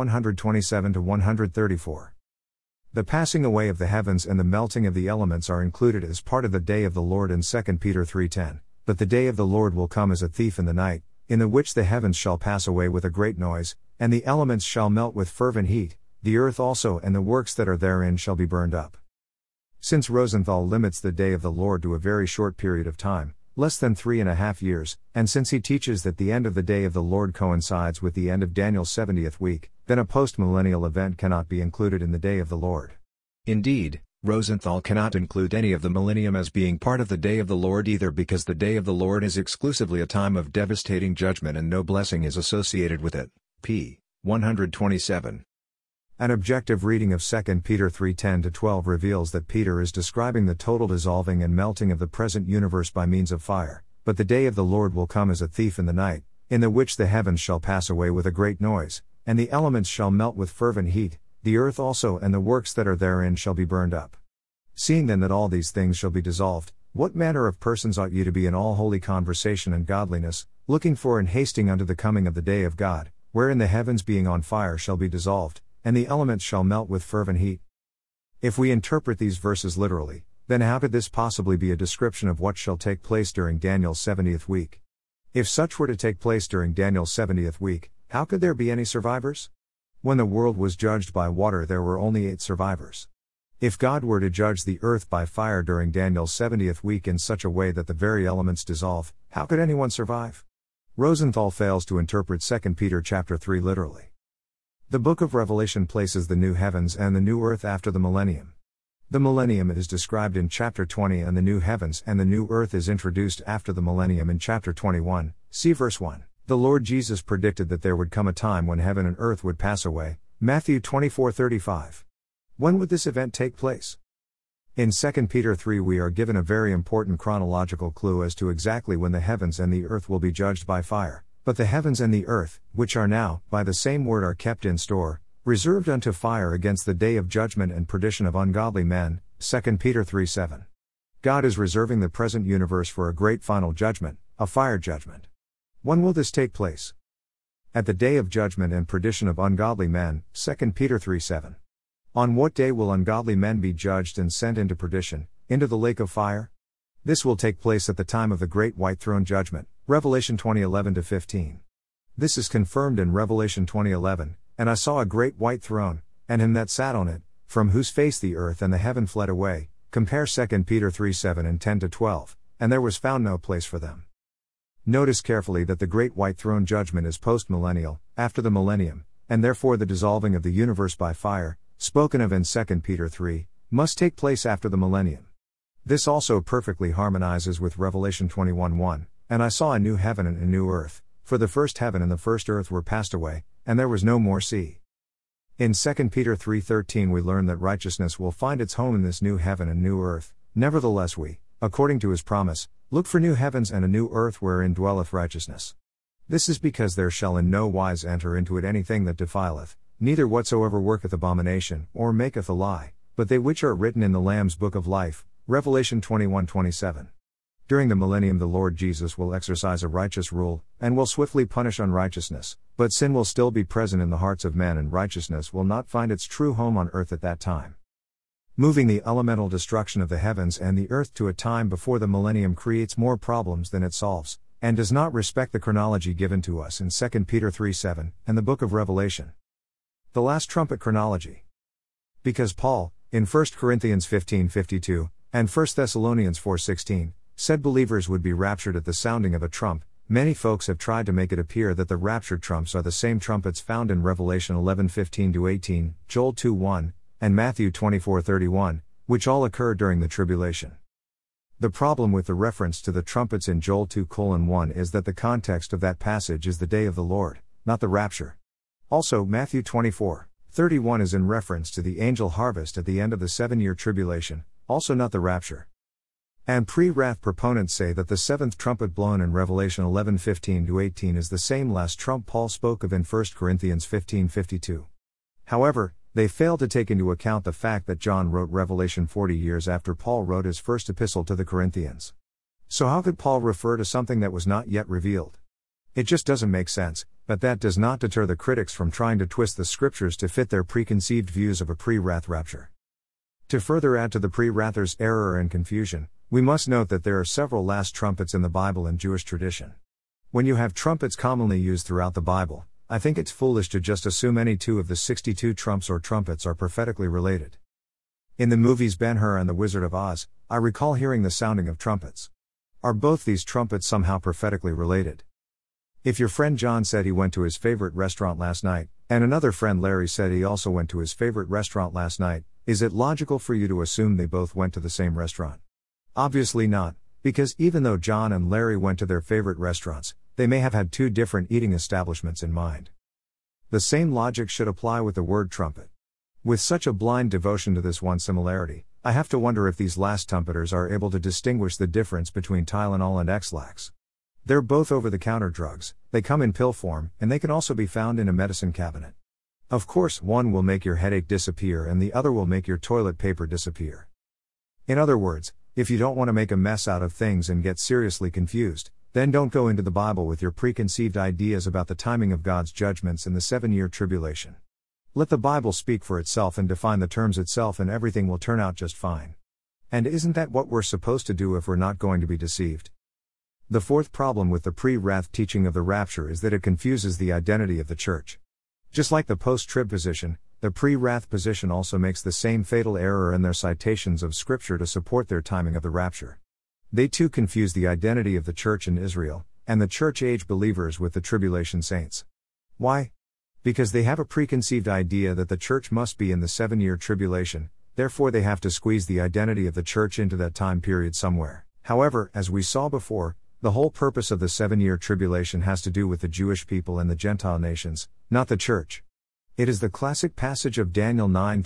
[SPEAKER 1] 127-134. The passing away of the heavens and the melting of the elements are included as part of the day of the Lord in 2 Peter 3:10. But the day of the Lord will come as a thief in the night, in the which the heavens shall pass away with a great noise, and the elements shall melt with fervent heat, the earth also and the works that are therein shall be burned up. Since Rosenthal limits the day of the Lord to a very short period of time, less than 3.5 years, and since he teaches that the end of the day of the Lord coincides with the end of Daniel's 70th week, then a post-millennial event cannot be included in the day of the Lord.
[SPEAKER 6] Indeed, Rosenthal cannot include any of the millennium as being part of the day of the Lord either because the day of the Lord is exclusively a time of devastating judgment and no blessing is associated with it. p. 127.
[SPEAKER 1] An objective reading of 2 Peter 3:10-12 reveals that Peter is describing the total dissolving and melting of the present universe by means of fire, but the day of the Lord will come as a thief in the night, in the which the heavens shall pass away with a great noise, and the elements shall melt with fervent heat, the earth also and the works that are therein shall be burned up. Seeing then that all these things shall be dissolved, what manner of persons ought ye to be in all holy conversation and godliness, looking for and hasting unto the coming of the day of God, wherein the heavens being on fire shall be dissolved, and the elements shall melt with fervent heat? If we interpret these verses literally, then how could this possibly be a description of what shall take place during Daniel's 70th week? If such were to take place during Daniel's 70th week, how could there be any survivors? When the world was judged by water there were only 8 survivors. If God were to judge the earth by fire during Daniel's 70th week in such a way that the very elements dissolve, how could anyone survive? Rosenthal fails to interpret 2 Peter chapter 3 literally. The book of Revelation places the new heavens and the new earth after the millennium. The millennium is described in chapter 20 and the new heavens and the new earth is introduced after the millennium in chapter 21, see verse 1. The Lord Jesus predicted that there would come a time when heaven and earth would pass away, Matthew 24:35. When would this event take place? In 2 Peter 3 we are given a very important chronological clue as to exactly when the heavens and the earth will be judged by fire, but the heavens and the earth, which are now, by the same word are kept in store, reserved unto fire against the day of judgment and perdition of ungodly men, 2 Peter 3:7. God is reserving the present universe for a great final judgment, a fire judgment. When will this take place? At the day of judgment and perdition of ungodly men, 2 Peter 3:7. On what day will ungodly men be judged and sent into perdition, into the lake of fire? This will take place at the time of the great white throne judgment, Revelation 20:11-15. This is confirmed in Revelation 20:11, and I saw a great white throne, and him that sat on it, from whose face the earth and the heaven fled away, compare 2 Peter 3:7 and 10-12, and there was found no place for them. Notice carefully that the great white throne judgment is post-millennial, after the millennium, and therefore the dissolving of the universe by fire, spoken of in 2 Peter 3, must take place after the millennium. This also perfectly harmonizes with Revelation 21:1, and I saw a new heaven and a new earth, for the first heaven and the first earth were passed away, and there was no more sea. In 2 Peter 3:13 we learn that righteousness will find its home in this new heaven and new earth, nevertheless we, according to his promise, look for new heavens and a new earth wherein dwelleth righteousness. This is because there shall in no wise enter into it anything that defileth, neither whatsoever worketh abomination, or maketh a lie, but they which are written in the Lamb's book of life, Revelation 21:27. During the millennium the Lord Jesus will exercise a righteous rule, and will swiftly punish unrighteousness, but sin will still be present in the hearts of men and righteousness will not find its true home on earth at that time. Moving the elemental destruction of the heavens and the earth to a time before the millennium creates more problems than it solves, and does not respect the chronology given to us in 2 Peter 3:7, and the book of Revelation. The last trumpet chronology. Because Paul, in 1 Corinthians 15:52, and 1 Thessalonians 4:16, said believers would be raptured at the sounding of a trump, many folks have tried to make it appear that the raptured trumps are the same trumpets found in Revelation 11:15-18, Joel 2:1, and Matthew 24:31, which all occur during the tribulation. The problem with the reference to the trumpets in Joel 2:1 is that the context of that passage is the day of the Lord, not the rapture. Also, Matthew 24:31 is in reference to the angel harvest at the end of the 7-year tribulation, also not the rapture. And pre-wrath proponents say that the 7th trumpet blown in Revelation 11:15-18 is the same last trump Paul spoke of in 1 Corinthians 15:52. However, they fail to take into account the fact that John wrote Revelation 40 years after Paul wrote his first epistle to the Corinthians. So how could Paul refer to something that was not yet revealed? It just doesn't make sense, but that does not deter the critics from trying to twist the scriptures to fit their preconceived views of a pre-wrath rapture. To further add to the pre-wrathers' error and confusion, we must note that there are several last trumpets in the Bible and Jewish tradition. When you have trumpets commonly used throughout the Bible, I think it's foolish to just assume any two of the 62 trumps or trumpets are prophetically related. In the movies Ben-Hur and The Wizard of Oz, I recall hearing the sounding of trumpets. Are both these trumpets somehow prophetically related? If your friend John said he went to his favorite restaurant last night, and another friend Larry said he also went to his favorite restaurant last night, is it logical for you to assume they both went to the same restaurant? Obviously not, because even though John and Larry went to their favorite restaurants, they may have had two different eating establishments in mind. The same logic should apply with the word trumpet. With such a blind devotion to this one similarity, I have to wonder if these last trumpeters are able to distinguish the difference between Tylenol and X-Lax. They're both over-the-counter drugs, they come in pill form, and they can also be found in a medicine cabinet. Of course, one will make your headache disappear and the other will make your toilet paper disappear. In other words, if you don't want to make a mess out of things and get seriously confused, then don't go into the Bible with your preconceived ideas about the timing of God's judgments in the 7-year tribulation. Let the Bible speak for itself and define the terms itself, and everything will turn out just fine. And isn't that what we're supposed to do if we're not going to be deceived? The fourth problem with the pre-wrath teaching of the rapture is that it confuses the identity of the church. Just like the post-trib position, the pre-wrath position also makes the same fatal error in their citations of Scripture to support their timing of the rapture. They too confuse the identity of the church in Israel, and the church-age believers with the tribulation saints. Why? Because they have a preconceived idea that the church must be in the 7-year tribulation, therefore they have to squeeze the identity of the church into that time period somewhere. However, as we saw before, the whole purpose of the 7-year tribulation has to do with the Jewish people and the Gentile nations, not the church. It is the classic passage of Daniel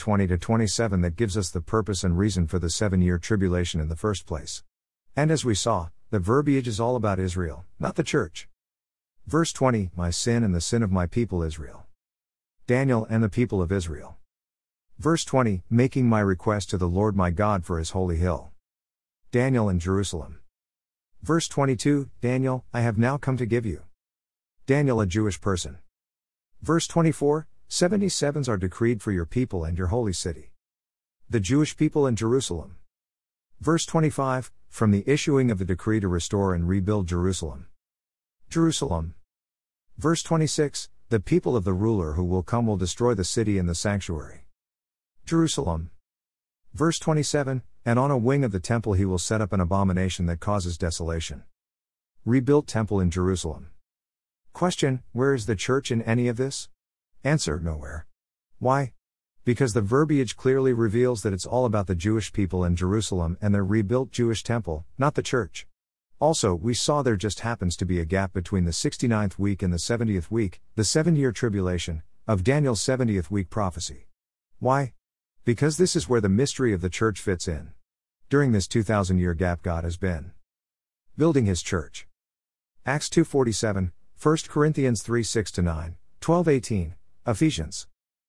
[SPEAKER 1] 9:20-27 that gives us the purpose and reason for the 7-year tribulation in the first place. And as we saw, the verbiage is all about Israel, not the church. Verse 20, my sin and the sin of my people Israel. Daniel and the people of Israel. Verse 20, making my request to the Lord my God for his holy hill. Daniel and Jerusalem. Verse 22, Daniel, I have now come to give you. Daniel, a Jewish person. Verse 24, 77s are decreed for your people and your holy city. The Jewish people in Jerusalem. Verse 25, from the issuing of the decree to restore and rebuild Jerusalem. Jerusalem. Verse 26, the people of the ruler who will come will destroy the city and the sanctuary. Jerusalem. Verse 27, and on a wing of the temple he will set up an abomination that causes desolation. Rebuilt temple in Jerusalem. Question, where is the church in any of this? Answer, nowhere. Why? Because the verbiage clearly reveals that it's all about the Jewish people in Jerusalem and their rebuilt Jewish temple, not the church. Also, we saw there just happens to be a gap between the 69th week and the 70th week, the 7-year tribulation, of Daniel's 70th week prophecy. Why? Because this is where the mystery of the church fits in. During this 2,000-year gap God has been building his church. Acts 2:47, 1 Corinthians 3:6-9, 12:18, Ephesians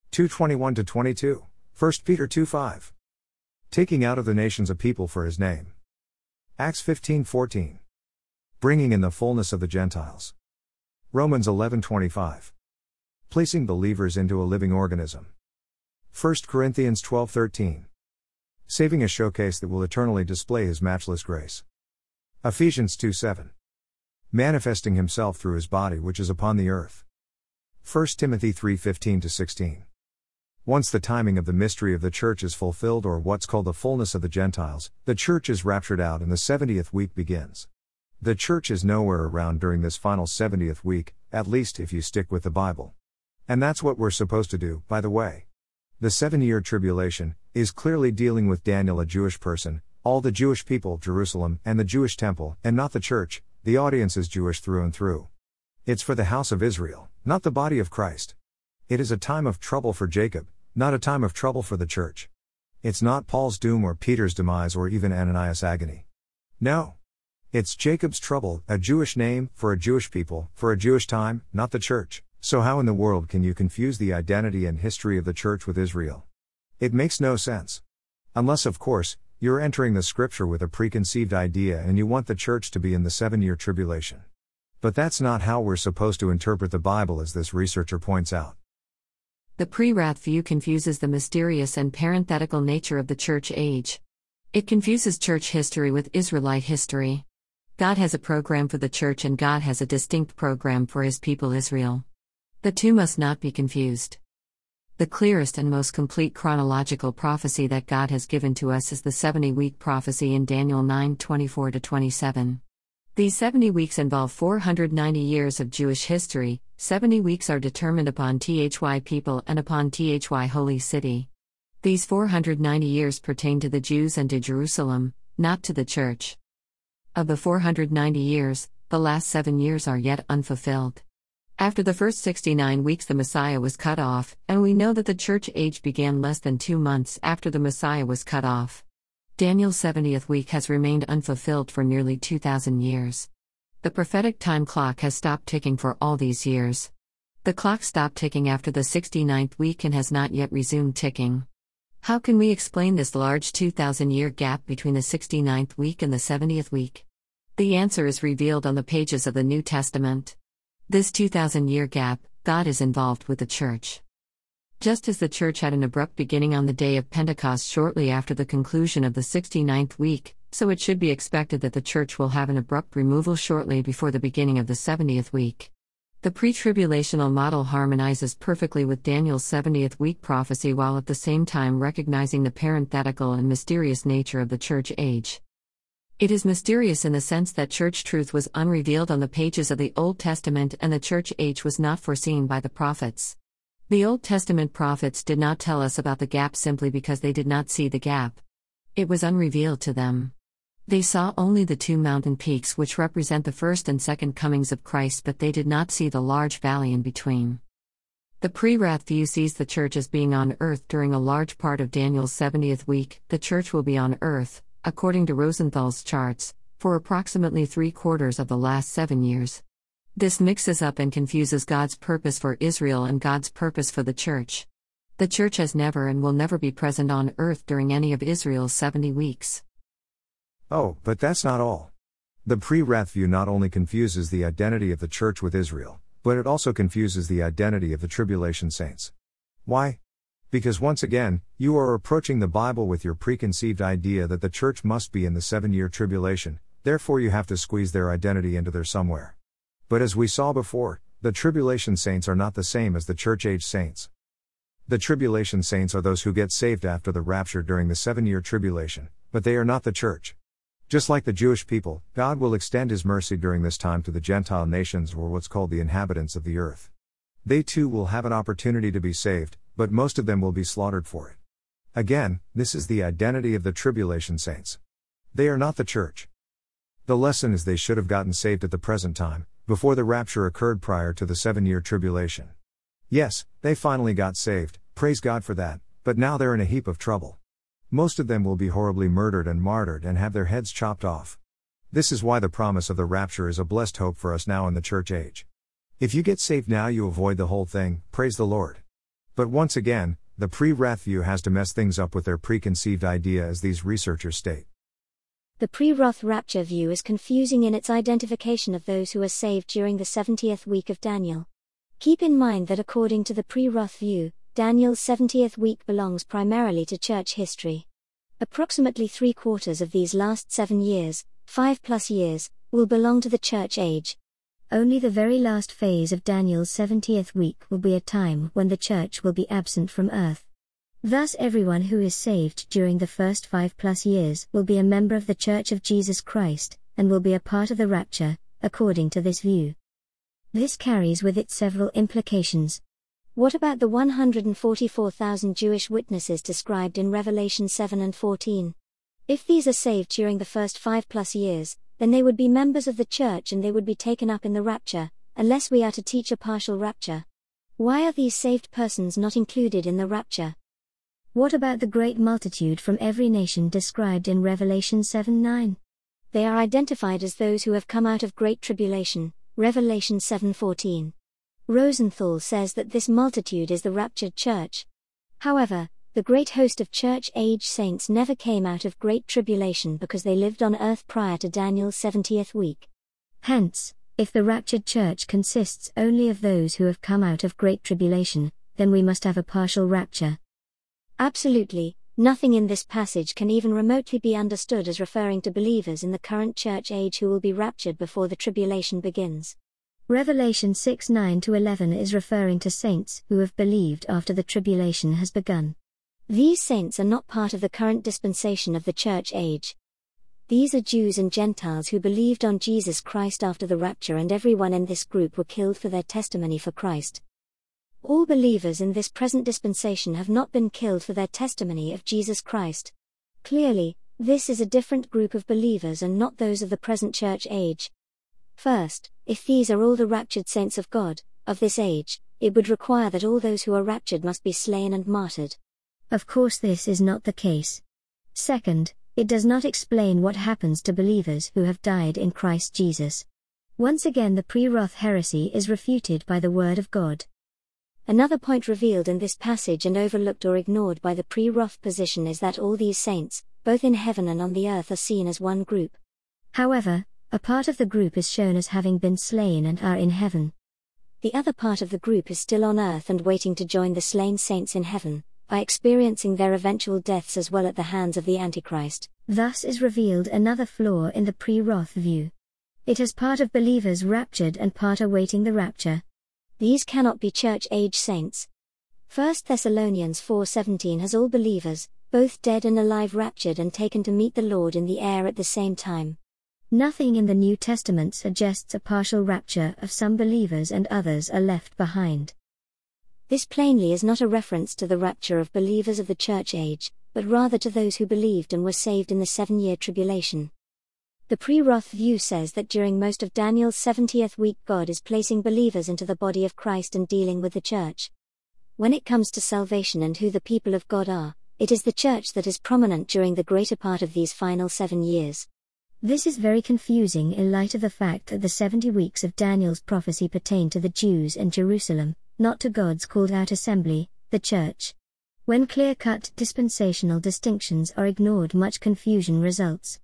[SPEAKER 1] 2:21-22, 1 Peter 2:5. Taking out of the nations a people for his name. Acts 15:14. Bringing in the fullness of the Gentiles. Romans 11:25. Placing believers into a living organism. 1 Corinthians 12:13. Saving a showcase that will eternally display his matchless grace. Ephesians 2:7. Manifesting himself through his body which is upon the earth. 1 Timothy 3:15-16. Once the timing of the mystery of the church is fulfilled, or what's called the fullness of the Gentiles, the church is raptured out and the 70th week begins. The church is nowhere around during this final 70th week, at least if you stick with the Bible. And that's what we're supposed to do, by the way. The 7-year tribulation is clearly dealing with Daniel, a Jewish person, all the Jewish people, Jerusalem, and the Jewish temple, and not the church. The audience is Jewish through and through. It's for the house of Israel, not the body of Christ. It is a time of trouble for Jacob, not a time of trouble for the church. It's not Paul's doom or Peter's demise or even Ananias' agony. No. It's Jacob's trouble, a Jewish name, for a Jewish people, for a Jewish time, not the church. So how in the world can you confuse the identity and history of the church with Israel? It makes no sense. Unless, of course, you're entering the scripture with a preconceived idea and you want the church to be in the 7-year tribulation. But that's not how we're supposed to interpret the Bible, as this researcher points out.
[SPEAKER 2] The pre-wrath view confuses the mysterious and parenthetical nature of the church age. It confuses church history with Israelite history. God has a program for the church and God has a distinct program for his people Israel. The two must not be confused. The clearest and most complete chronological prophecy that God has given to us is the 70-week prophecy in Daniel 9:24-27. These 70 weeks involve 490 years of Jewish history. 70 weeks are determined upon Thy people and upon Thy holy city. These 490 years pertain to the Jews and to Jerusalem, not to the church. Of the 490 years, the last 7 years are yet unfulfilled. After the first 69 weeks, the Messiah was cut off, and we know that the church age began less than 2 months after the Messiah was cut off. Daniel's 70th week has remained unfulfilled for nearly 2,000 years. The prophetic time clock has stopped ticking for all these years. The clock stopped ticking after the 69th week and has not yet resumed ticking. How can we explain this large 2,000-year gap between the 69th week and the 70th week? The answer is revealed on the pages of the New Testament. This 2,000-year gap, God is involved with the church. Just as the church had an abrupt beginning on the day of Pentecost shortly after the conclusion of the 69th week, so it should be expected that the church will have an abrupt removal shortly before the beginning of the 70th week. The pre-tribulational model harmonizes perfectly with Daniel's 70th week prophecy while at the same time recognizing the parenthetical and mysterious nature of the church age. It is mysterious in the sense that church truth was unrevealed on the pages of the Old Testament and the church age was not foreseen by the prophets. The Old Testament prophets did not tell us about the gap simply because they did not see the gap. It was unrevealed to them. They saw only the 2 mountain peaks which represent the first and second comings of Christ, but they did not see the large valley in between. The pre-wrath view sees the church as being on earth during a large part of Daniel's 70th week. The church will be on earth, according to Rosenthal's charts, for approximately 3/4 of the last 7 years. This mixes up and confuses God's purpose for Israel and God's purpose for the church. The church has never and will never be present on earth during any of Israel's 70 weeks.
[SPEAKER 1] Oh, but that's not all. The pre-wrath view not only confuses the identity of the church with Israel, but it also confuses the identity of the tribulation saints. Why? Because once again, you are approaching the Bible with your preconceived idea that the church must be in the 7-year tribulation, therefore you have to squeeze their identity into there somewhere. But as we saw before, the tribulation saints are not the same as the church-age saints. The tribulation saints are those who get saved after the rapture during the 7-year tribulation, but they are not the church. Just like the Jewish people, God will extend His mercy during this time to the Gentile nations, or what's called the inhabitants of the earth. They too will have an opportunity to be saved, but most of them will be slaughtered for it. Again, this is the identity of the tribulation saints. They are not the church. The lesson is they should have gotten saved at the present time, before the rapture occurred prior to the 7-year tribulation. Yes, they finally got saved, praise God for that, but now they're in a heap of trouble. Most of them will be horribly murdered and martyred and have their heads chopped off. This is why the promise of the rapture is a blessed hope for us now in the church age. If you get saved now, you avoid the whole thing, praise the Lord. But once again, the pre-wrath view has to mess things up with their preconceived idea, as these researchers state.
[SPEAKER 3] The pre-wrath rapture view is confusing in its identification of those who are saved during the 70th week of Daniel. Keep in mind that according to the pre-wrath view, Daniel's 70th week belongs primarily to church history. Approximately 3/4 of these last 7 years, 5+ years, will belong to the church age. Only the very last phase of Daniel's 70th week will be a time when the church will be absent from earth. Thus everyone who is saved during the first 5+ years will be a member of the Church of Jesus Christ, and will be a part of the rapture, according to this view. This carries with it several implications. What about the 144,000 Jewish witnesses described in Revelation 7 and 14? If these are saved during the first 5+ years, then they would be members of the church and they would be taken up in the rapture, unless we are to teach a partial rapture. Why are these saved persons not included in the rapture? What about the great multitude from every nation described in Revelation 7:9? They are identified as those who have come out of great tribulation, Revelation 7:14. Rosenthal says that this multitude is the raptured church. However, the great host of church-age saints never came out of great tribulation because they lived on earth prior to Daniel's 70th week. Hence, if the raptured church consists only of those who have come out of great tribulation, then we must have a partial rapture. Absolutely, nothing in this passage can even remotely be understood as referring to believers in the current church age who will be raptured before the tribulation begins. Revelation 6:9-11 is referring to saints who have believed after the tribulation has begun. These saints are not part of the current dispensation of the church age. These are Jews and Gentiles who believed on Jesus Christ after the rapture, and everyone in this group were killed for their testimony for Christ. All believers in this present dispensation have not been killed for their testimony of Jesus Christ. Clearly, this is a different group of believers and not those of the present church age. First, if these are all the raptured saints of God, of this age, it would require that all those who are raptured must be slain and martyred. Of course, this is not the case. Second, it does not explain what happens to believers who have died in Christ Jesus. Once again, the pre-wrath heresy is refuted by the Word of God. Another point revealed in this passage and overlooked or ignored by the pre-wrath position is that all these saints, both in heaven and on the earth, are seen as one group. However, a part of the group is shown as having been slain and are in heaven. The other part of the group is still on earth and waiting to join the slain saints in heaven, by experiencing their eventual deaths as well at the hands of the Antichrist. Thus is revealed another flaw in the pre-wrath view. It has part of believers raptured and part awaiting the rapture. These cannot be church-age saints. 1 Thessalonians 4:17 has all believers, both dead and alive, raptured and taken to meet the Lord in the air at the same time. Nothing in the New Testament suggests a partial rapture of some believers and others are left behind. This plainly is not a reference to the rapture of believers of the church age, but rather to those who believed and were saved in the 7-year tribulation. The pre-wrath view says that during most of Daniel's 70th week God is placing believers into the body of Christ and dealing with the church. When it comes to salvation and who the people of God are, it is the church that is prominent during the greater part of these final 7 years. This is very confusing in light of the fact that the 70 weeks of Daniel's prophecy pertain to the Jews and Jerusalem, not to God's called-out assembly, the church. When clear-cut dispensational distinctions are ignored, much confusion results.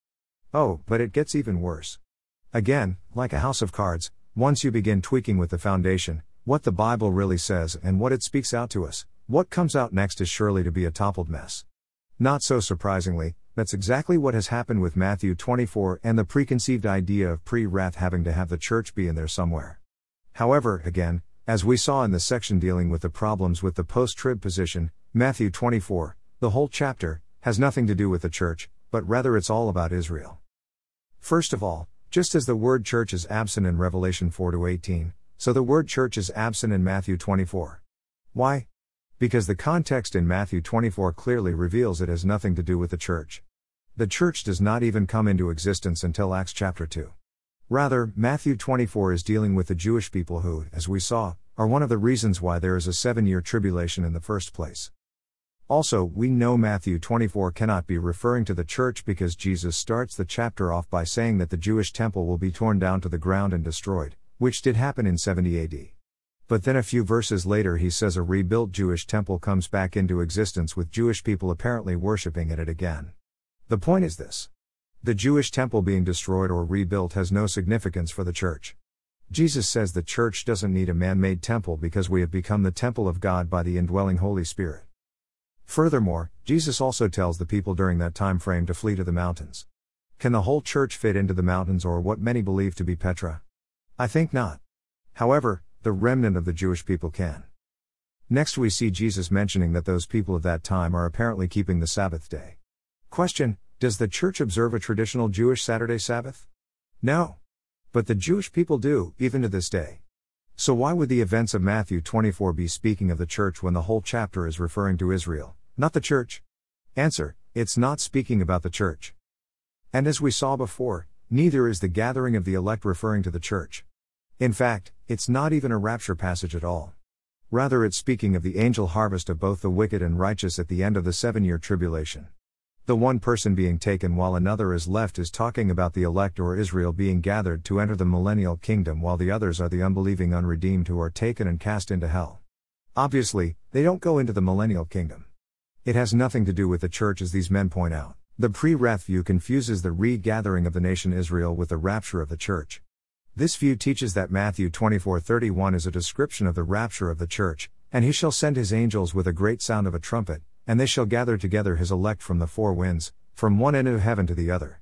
[SPEAKER 1] Oh, but it gets even worse. Again, like a house of cards, once you begin tweaking with the foundation, what the Bible really says and what it speaks out to us, what comes out next is surely to be a toppled mess. Not so surprisingly, that's exactly what has happened with Matthew 24 and the preconceived idea of pre-wrath having to have the church be in there somewhere. However, again, as we saw in the section dealing with the problems with the post-trib position, Matthew 24, the whole chapter, has nothing to do with the church, but rather it's all about Israel. First of all, just as the word church is absent in Revelation 4-18, so the word church is absent in Matthew 24. Why? Because the context in Matthew 24 clearly reveals it has nothing to do with the church. The church does not even come into existence until Acts chapter 2. Rather, Matthew 24 is dealing with the Jewish people who, as we saw, are one of the reasons why there is a 7-year tribulation in the first place. Also, we know Matthew 24 cannot be referring to the church because Jesus starts the chapter off by saying that the Jewish temple will be torn down to the ground and destroyed, which did happen in 70 AD. But then a few verses later he says a rebuilt Jewish temple comes back into existence with Jewish people apparently worshipping at it again. The point is this. The Jewish temple being destroyed or rebuilt has no significance for the church. Jesus says the church doesn't need a man-made temple because we have become the temple of God by the indwelling Holy Spirit. Furthermore, Jesus also tells the people during that time frame to flee to the mountains. Can the whole church fit into the mountains or what many believe to be Petra? I think not. However, the remnant of the Jewish people can. Next we see Jesus mentioning that those people of that time are apparently keeping the Sabbath day. Question: does the church observe a traditional Jewish Saturday Sabbath? No. But the Jewish people do, even to this day. So why would the events of Matthew 24 be speaking of the church when the whole chapter is referring to Israel, not the church? Answer: it's not speaking about the church. And as we saw before, neither is the gathering of the elect referring to the church. In fact, it's not even a rapture passage at all. Rather, it's speaking of the angel harvest of both the wicked and righteous at the end of the 7-year tribulation. The one person being taken while another is left is talking about the elect or Israel being gathered to enter the millennial kingdom, while the others are the unbelieving unredeemed who are taken and cast into hell. Obviously, they don't go into the millennial kingdom. It has nothing to do with the church, as these men point out. The pre-wrath view confuses the regathering of the nation Israel with the rapture of the church. This view teaches that Matthew 24:31 is a description of the rapture of the church, and he shall send his angels with a great sound of a trumpet, and they shall gather together his elect from the four winds, from one end of heaven to the other.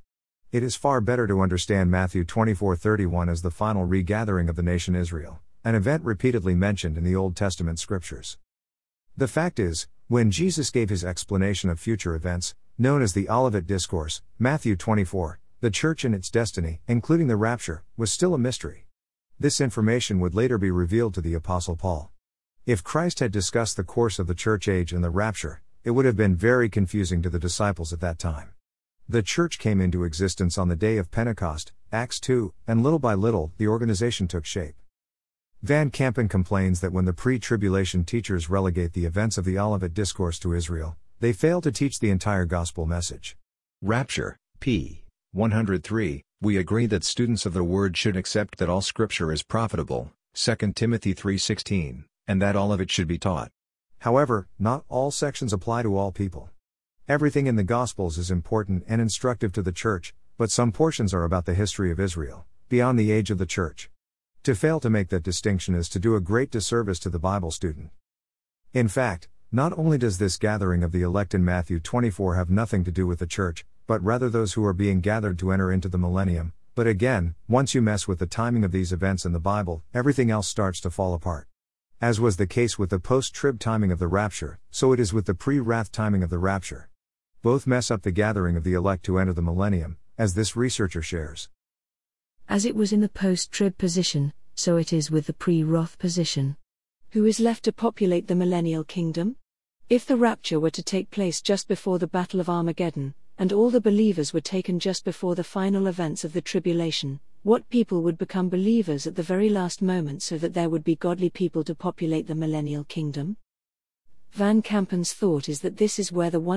[SPEAKER 1] It is far better to understand Matthew 24:31 as the final regathering of the nation Israel, an event repeatedly mentioned in the Old Testament scriptures. The fact is, when Jesus gave his explanation of future events, known as the Olivet Discourse, Matthew 24, the church and its destiny, including the rapture, was still a mystery. This information would later be revealed to the Apostle Paul. If Christ had discussed the course of the church age and the rapture, it would have been very confusing to the disciples at that time. The church came into existence on the day of Pentecost, Acts 2, and little by little, the organization took shape. Van Kampen complains that when the pre-tribulation teachers relegate the events of the Olivet Discourse to Israel, they fail to teach the entire gospel message.
[SPEAKER 6] Rapture, p. 103, we agree that students of the Word should accept that all Scripture is profitable, 2 Timothy 3:16, and that all of it should be taught.
[SPEAKER 1] However, not all sections apply to all people. Everything in the Gospels is important and instructive to the church, but some portions are about the history of Israel, beyond the age of the church. To fail to make that distinction is to do a great disservice to the Bible student. In fact, not only does this gathering of the elect in Matthew 24 have nothing to do with the church, but rather those who are being gathered to enter into the millennium, but again, once you mess with the timing of these events in the Bible, everything else starts to fall apart. As was the case with the post-trib timing of the rapture, so it is with the pre-wrath timing of the rapture. Both mess up the gathering of the elect to enter the millennium, as this researcher shares.
[SPEAKER 4] As it was in the post-trib position, so it is with the pre-wrath position. Who is left to populate the millennial kingdom? If the rapture were to take place just before the Battle of Armageddon, and all the believers were taken just before the final events of the tribulation, what people would become believers at the very last moment so that there would be godly people to populate the millennial kingdom? Van Kampen's thought is that this is where the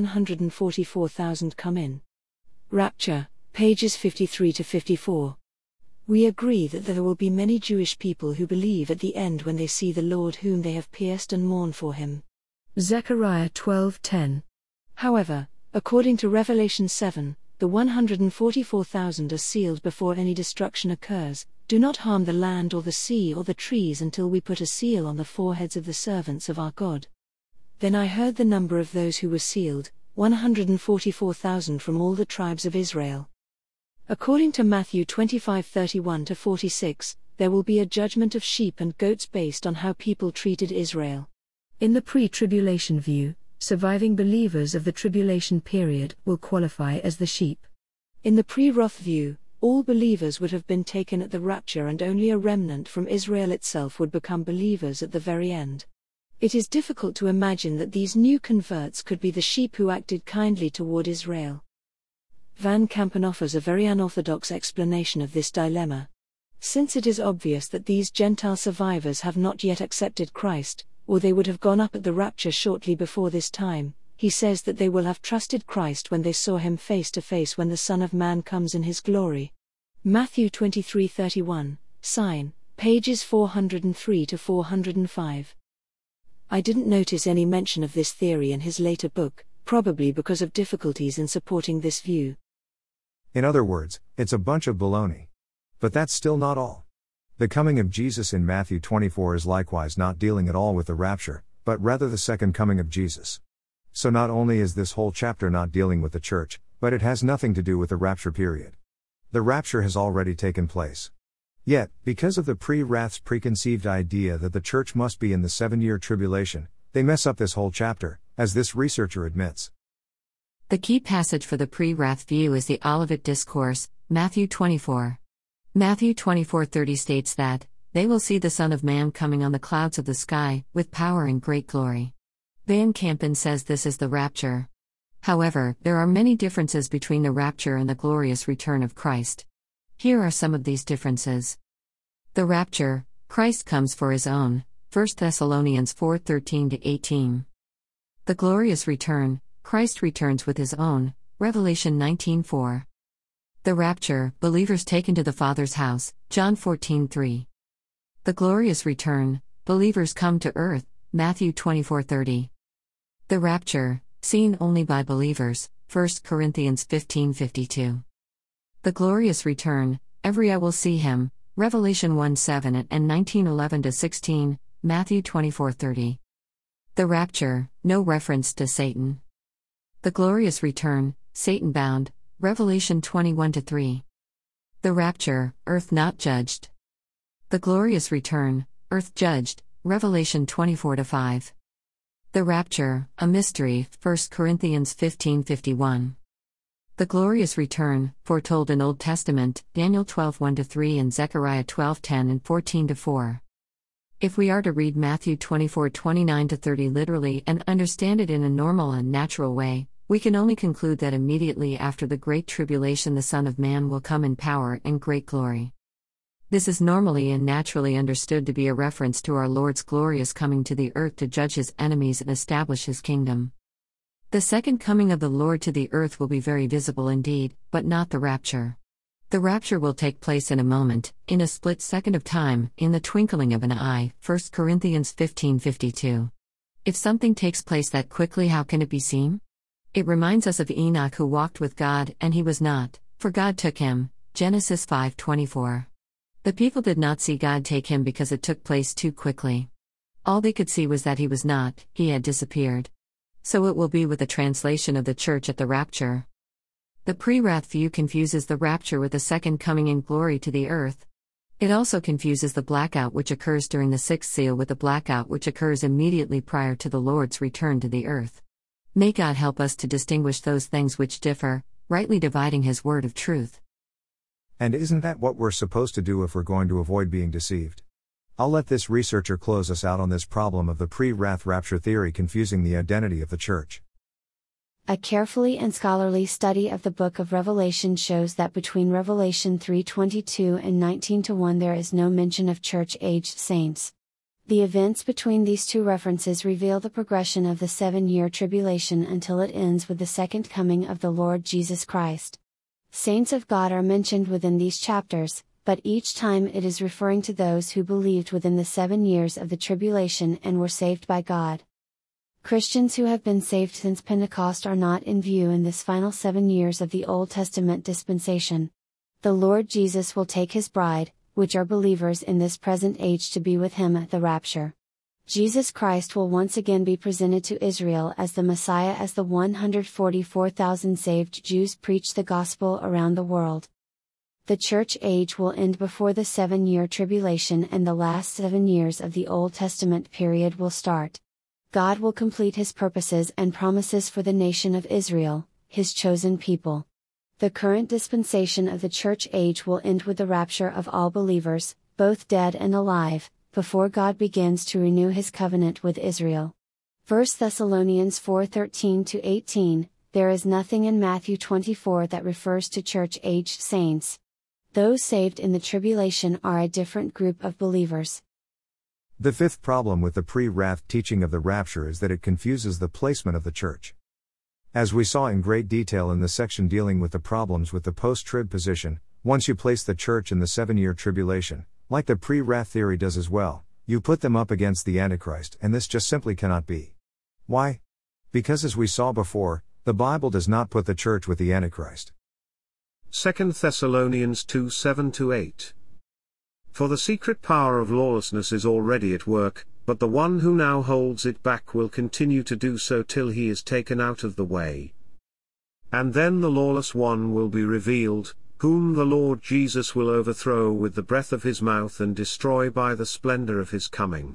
[SPEAKER 4] 144,000 come in. Rapture, pages 53 to 54. We agree that there will be many Jewish people who believe at the end when they see the Lord whom they have pierced and mourn for him. Zechariah 12:10.
[SPEAKER 5] However, according to Revelation 7, the 144,000 are sealed before any destruction occurs. Do not harm the land or the sea or the trees until we put a seal on the foreheads of the servants of our God. Then I heard the number of those who were sealed, 144,000 from all the tribes of Israel. According to Matthew 25:31-46, there will be a judgment of sheep and goats based on how people treated Israel.
[SPEAKER 4] In the pre-tribulation view, surviving believers of the tribulation period will qualify as the sheep.
[SPEAKER 5] In the pre-wrath view, all believers would have been taken at the rapture and only a remnant from Israel itself would become believers at the very end. It is difficult to imagine that these new converts could be the sheep who acted kindly toward Israel. Van Kampen offers a very unorthodox explanation of this dilemma. Since it is obvious that these Gentile survivors have not yet accepted Christ, or they would have gone up at the rapture shortly before this time, he says that they will have trusted Christ when they saw him face to face when the Son of Man comes in his glory. Matthew 23:31, sign, pages 403 to 405. I didn't notice any mention of this theory in his later book, probably because of difficulties in supporting this view.
[SPEAKER 1] In other words, it's a bunch of baloney. But that's still not all. The coming of Jesus in Matthew 24 is likewise not dealing at all with the rapture, but rather the second coming of Jesus. So not only is this whole chapter not dealing with the church, but it has nothing to do with the rapture period. The rapture has already taken place. Yet, because of the pre-wrath's preconceived idea that the church must be in the 7-year tribulation, they mess up this whole chapter, as this researcher admits.
[SPEAKER 2] The key passage for the pre-wrath view is the Olivet Discourse, Matthew 24. Matthew 24:30 states that, "They will see the Son of Man coming on the clouds of the sky, with power and great glory." Van Kampen says this is the rapture. However, there are many differences between the rapture and the glorious return of Christ. Here are some of these differences. The rapture, Christ comes for his own, 1 Thessalonians 4:13-18. The glorious return, Christ returns with his own, Revelation 19:4. The rapture, believers taken to the Father's house, John 14:3. The glorious return, believers come to earth, Matthew 24:30. The rapture, seen only by believers, 1 Corinthians 15:52. The glorious return, every eye will see him, Revelation 1:7 and 19:11-16, Matthew 24:30. The rapture, no reference to Satan. The glorious return, Satan bound, Revelation 21-3. The rapture, earth not judged. The glorious return, earth judged. Revelation 24-5. The rapture, a mystery. 1 Corinthians 15:51. The glorious return, foretold in Old Testament, Daniel 12:1-3 and Zechariah 12:10 and 14-4. If we are to read Matthew 24:29-30 literally and understand it in a normal and natural way, we can only conclude that immediately after the Great Tribulation the Son of Man will come in power and great glory. This is normally and naturally understood to be a reference to our Lord's glorious coming to the earth to judge his enemies and establish his kingdom. The second coming of the Lord to the earth will be very visible indeed, but not the rapture. The rapture will take place in a moment, in a split second of time, in the twinkling of an eye. 1 Corinthians 15:52. If something takes place that quickly, how can it be seen? It reminds us of Enoch, who walked with God, and he was not, for God took him. Genesis 5:24. The people did not see God take him because it took place too quickly. All they could see was that he was not, he had disappeared. So it will be with the translation of the church at the rapture. The pre-wrath view confuses the rapture with the second coming in glory to the earth. It also confuses the blackout which occurs during the sixth seal with the blackout which occurs immediately prior to the Lord's return to the earth. May God help us to distinguish those things which differ, rightly dividing his word of truth.
[SPEAKER 1] And isn't that what we're supposed to do if we're going to avoid being deceived? I'll let this researcher close us out on this problem of the pre-wrath rapture theory confusing the identity of the church.
[SPEAKER 5] A carefully and scholarly study of the book of Revelation shows that between Revelation 3:22 and 19:1 there is no mention of church-aged saints. The events between these two references reveal the progression of the 7-year tribulation until it ends with the second coming of the Lord Jesus Christ. Saints of God are mentioned within these chapters, but each time it is referring to those who believed within the 7 years of the tribulation and were saved by God. Christians who have been saved since Pentecost are not in view in this final 7 years of the Old Testament dispensation. The Lord Jesus will take his bride, which are believers in this present age, to be with him at the rapture. Jesus Christ will once again be presented to Israel as the Messiah as the 144,000 saved Jews preach the gospel around the world. The church age will end before the 7-year tribulation, and the last 7 years of the Old Testament period will start. God will complete his purposes and promises for the nation of Israel, his chosen people. The current dispensation of the church age will end with the rapture of all believers, both dead and alive, before God begins to renew his covenant with Israel. 1 Thessalonians 4:13-18, there is nothing in Matthew 24 that refers to church-aged saints. Those saved in the tribulation are a different group of believers.
[SPEAKER 1] The fifth problem with the pre-wrath teaching of the rapture is that it confuses the placement of the church. As we saw in great detail in the section dealing with the problems with the post-trib position, once you place the church in the 7-year tribulation, like the pre-wrath theory does as well, you put them up against the Antichrist, and this just simply cannot be. Why? Because as we saw before, the Bible does not put the church with the Antichrist.
[SPEAKER 7] 2 Thessalonians 2:7-8. For the secret power of lawlessness is already at work, but the one who now holds it back will continue to do so till he is taken out of the way. And then the lawless one will be revealed, whom the Lord Jesus will overthrow with the breath of his mouth and destroy by the splendor of his coming.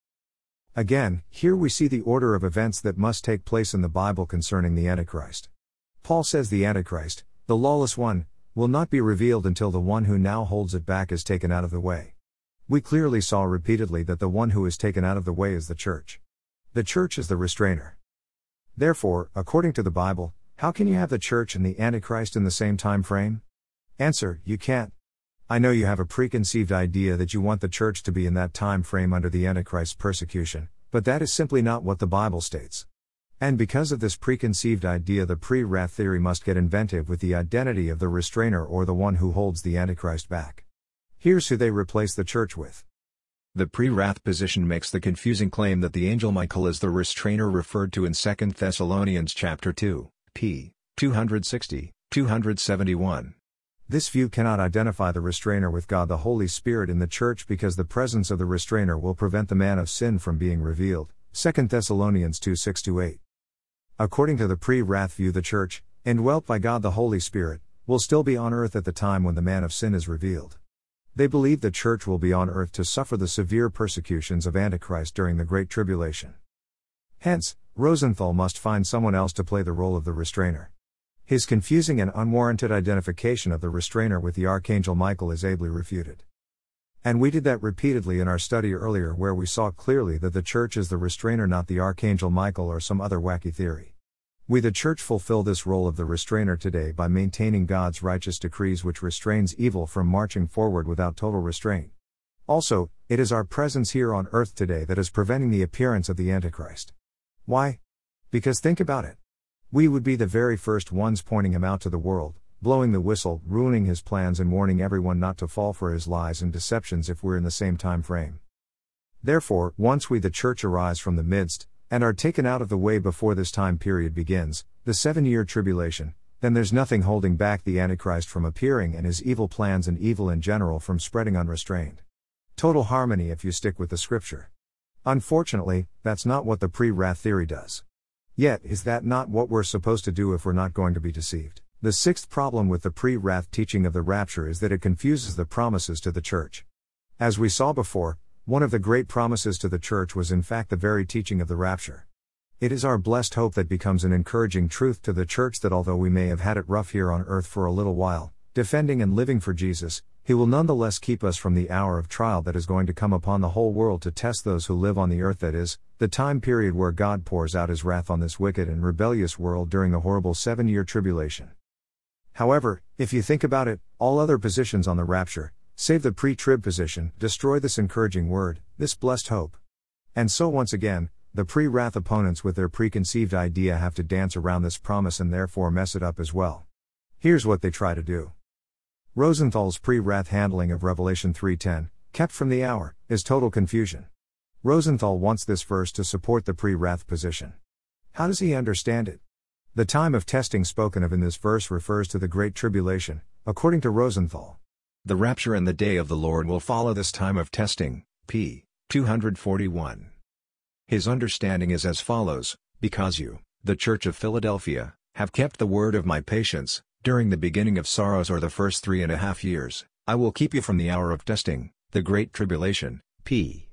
[SPEAKER 1] Again, here we see the order of events that must take place in the Bible concerning the Antichrist. Paul says the Antichrist, the lawless one, will not be revealed until the one who now holds it back is taken out of the way. We clearly saw repeatedly that the one who is taken out of the way is the church. The church is the restrainer. Therefore, according to the Bible, how can you have the church and the Antichrist in the same time frame? Answer: you can't. I know you have a preconceived idea that you want the church to be in that time frame under the Antichrist's persecution, but that is simply not what the Bible states. And because of this preconceived idea, the pre-wrath theory must get inventive with the identity of the restrainer or the one who holds the Antichrist back. Here's who they replace the church with.
[SPEAKER 6] The pre-wrath position makes the confusing claim that the angel Michael is the restrainer referred to in 2 Thessalonians chapter 2, p. 260, 271.
[SPEAKER 1] This view cannot identify the restrainer with God the Holy Spirit in the church because the presence of the restrainer will prevent the man of sin from being revealed. 2 Thessalonians 2:6-8. According to the pre-wrath view, the church, indwelt by God the Holy Spirit, will still be on earth at the time when the man of sin is revealed. They believe the church will be on earth to suffer the severe persecutions of Antichrist during the Great Tribulation. Hence, Rosenthal must find someone else to play the role of the restrainer. His confusing and unwarranted identification of the restrainer with the Archangel Michael is ably refuted. And we did that repeatedly in our study earlier, where we saw clearly that the church is the restrainer, not the Archangel Michael or some other wacky theory. We the church fulfill this role of the restrainer today by maintaining God's righteous decrees which restrains evil from marching forward without total restraint. Also, it is our presence here on earth today that is preventing the appearance of the Antichrist. Why? Because think about it. We would be the very first ones pointing him out to the world, blowing the whistle, ruining his plans and warning everyone not to fall for his lies and deceptions if we're in the same time frame. Therefore, once we the church arise from the midst, and are taken out of the way before this time period begins, the 7-year tribulation, then there's nothing holding back the Antichrist from appearing and his evil plans and evil in general from spreading unrestrained. Total harmony if you stick with the scripture. Unfortunately, that's not what the pre-wrath theory does. Yet, is that not what we're supposed to do if we're not going to be deceived? The sixth problem with the pre-wrath teaching of the rapture is that it confuses the promises to the church. As we saw before, one of the great promises to the church was in fact the very teaching of the rapture. It is our blessed hope that becomes an encouraging truth to the church that although we may have had it rough here on earth for a little while, defending and living for Jesus, He will nonetheless keep us from the hour of trial that is going to come upon the whole world to test those who live on the earth, that is, the time period where God pours out His wrath on this wicked and rebellious world during the horrible 7-year tribulation. However, if you think about it, all other positions on the rapture, save the pre-trib position, destroy this encouraging word, this blessed hope. And so once again, the pre-wrath opponents with their preconceived idea have to dance around this promise and therefore mess it up as well. Here's what they try to do. Rosenthal's pre-wrath handling of Revelation 3:10, kept from the hour, is total confusion. Rosenthal wants this verse to support the pre-wrath position. How does he understand it? The time of testing spoken of in this verse refers to the Great Tribulation, according to Rosenthal.
[SPEAKER 6] The rapture and the day of the Lord will follow this time of testing, p. 241. His understanding is as follows: because you, the Church of Philadelphia, have kept the word of my patience, during the beginning of sorrows or the first 3.5 years, I will keep you from the hour of testing, the Great Tribulation, p.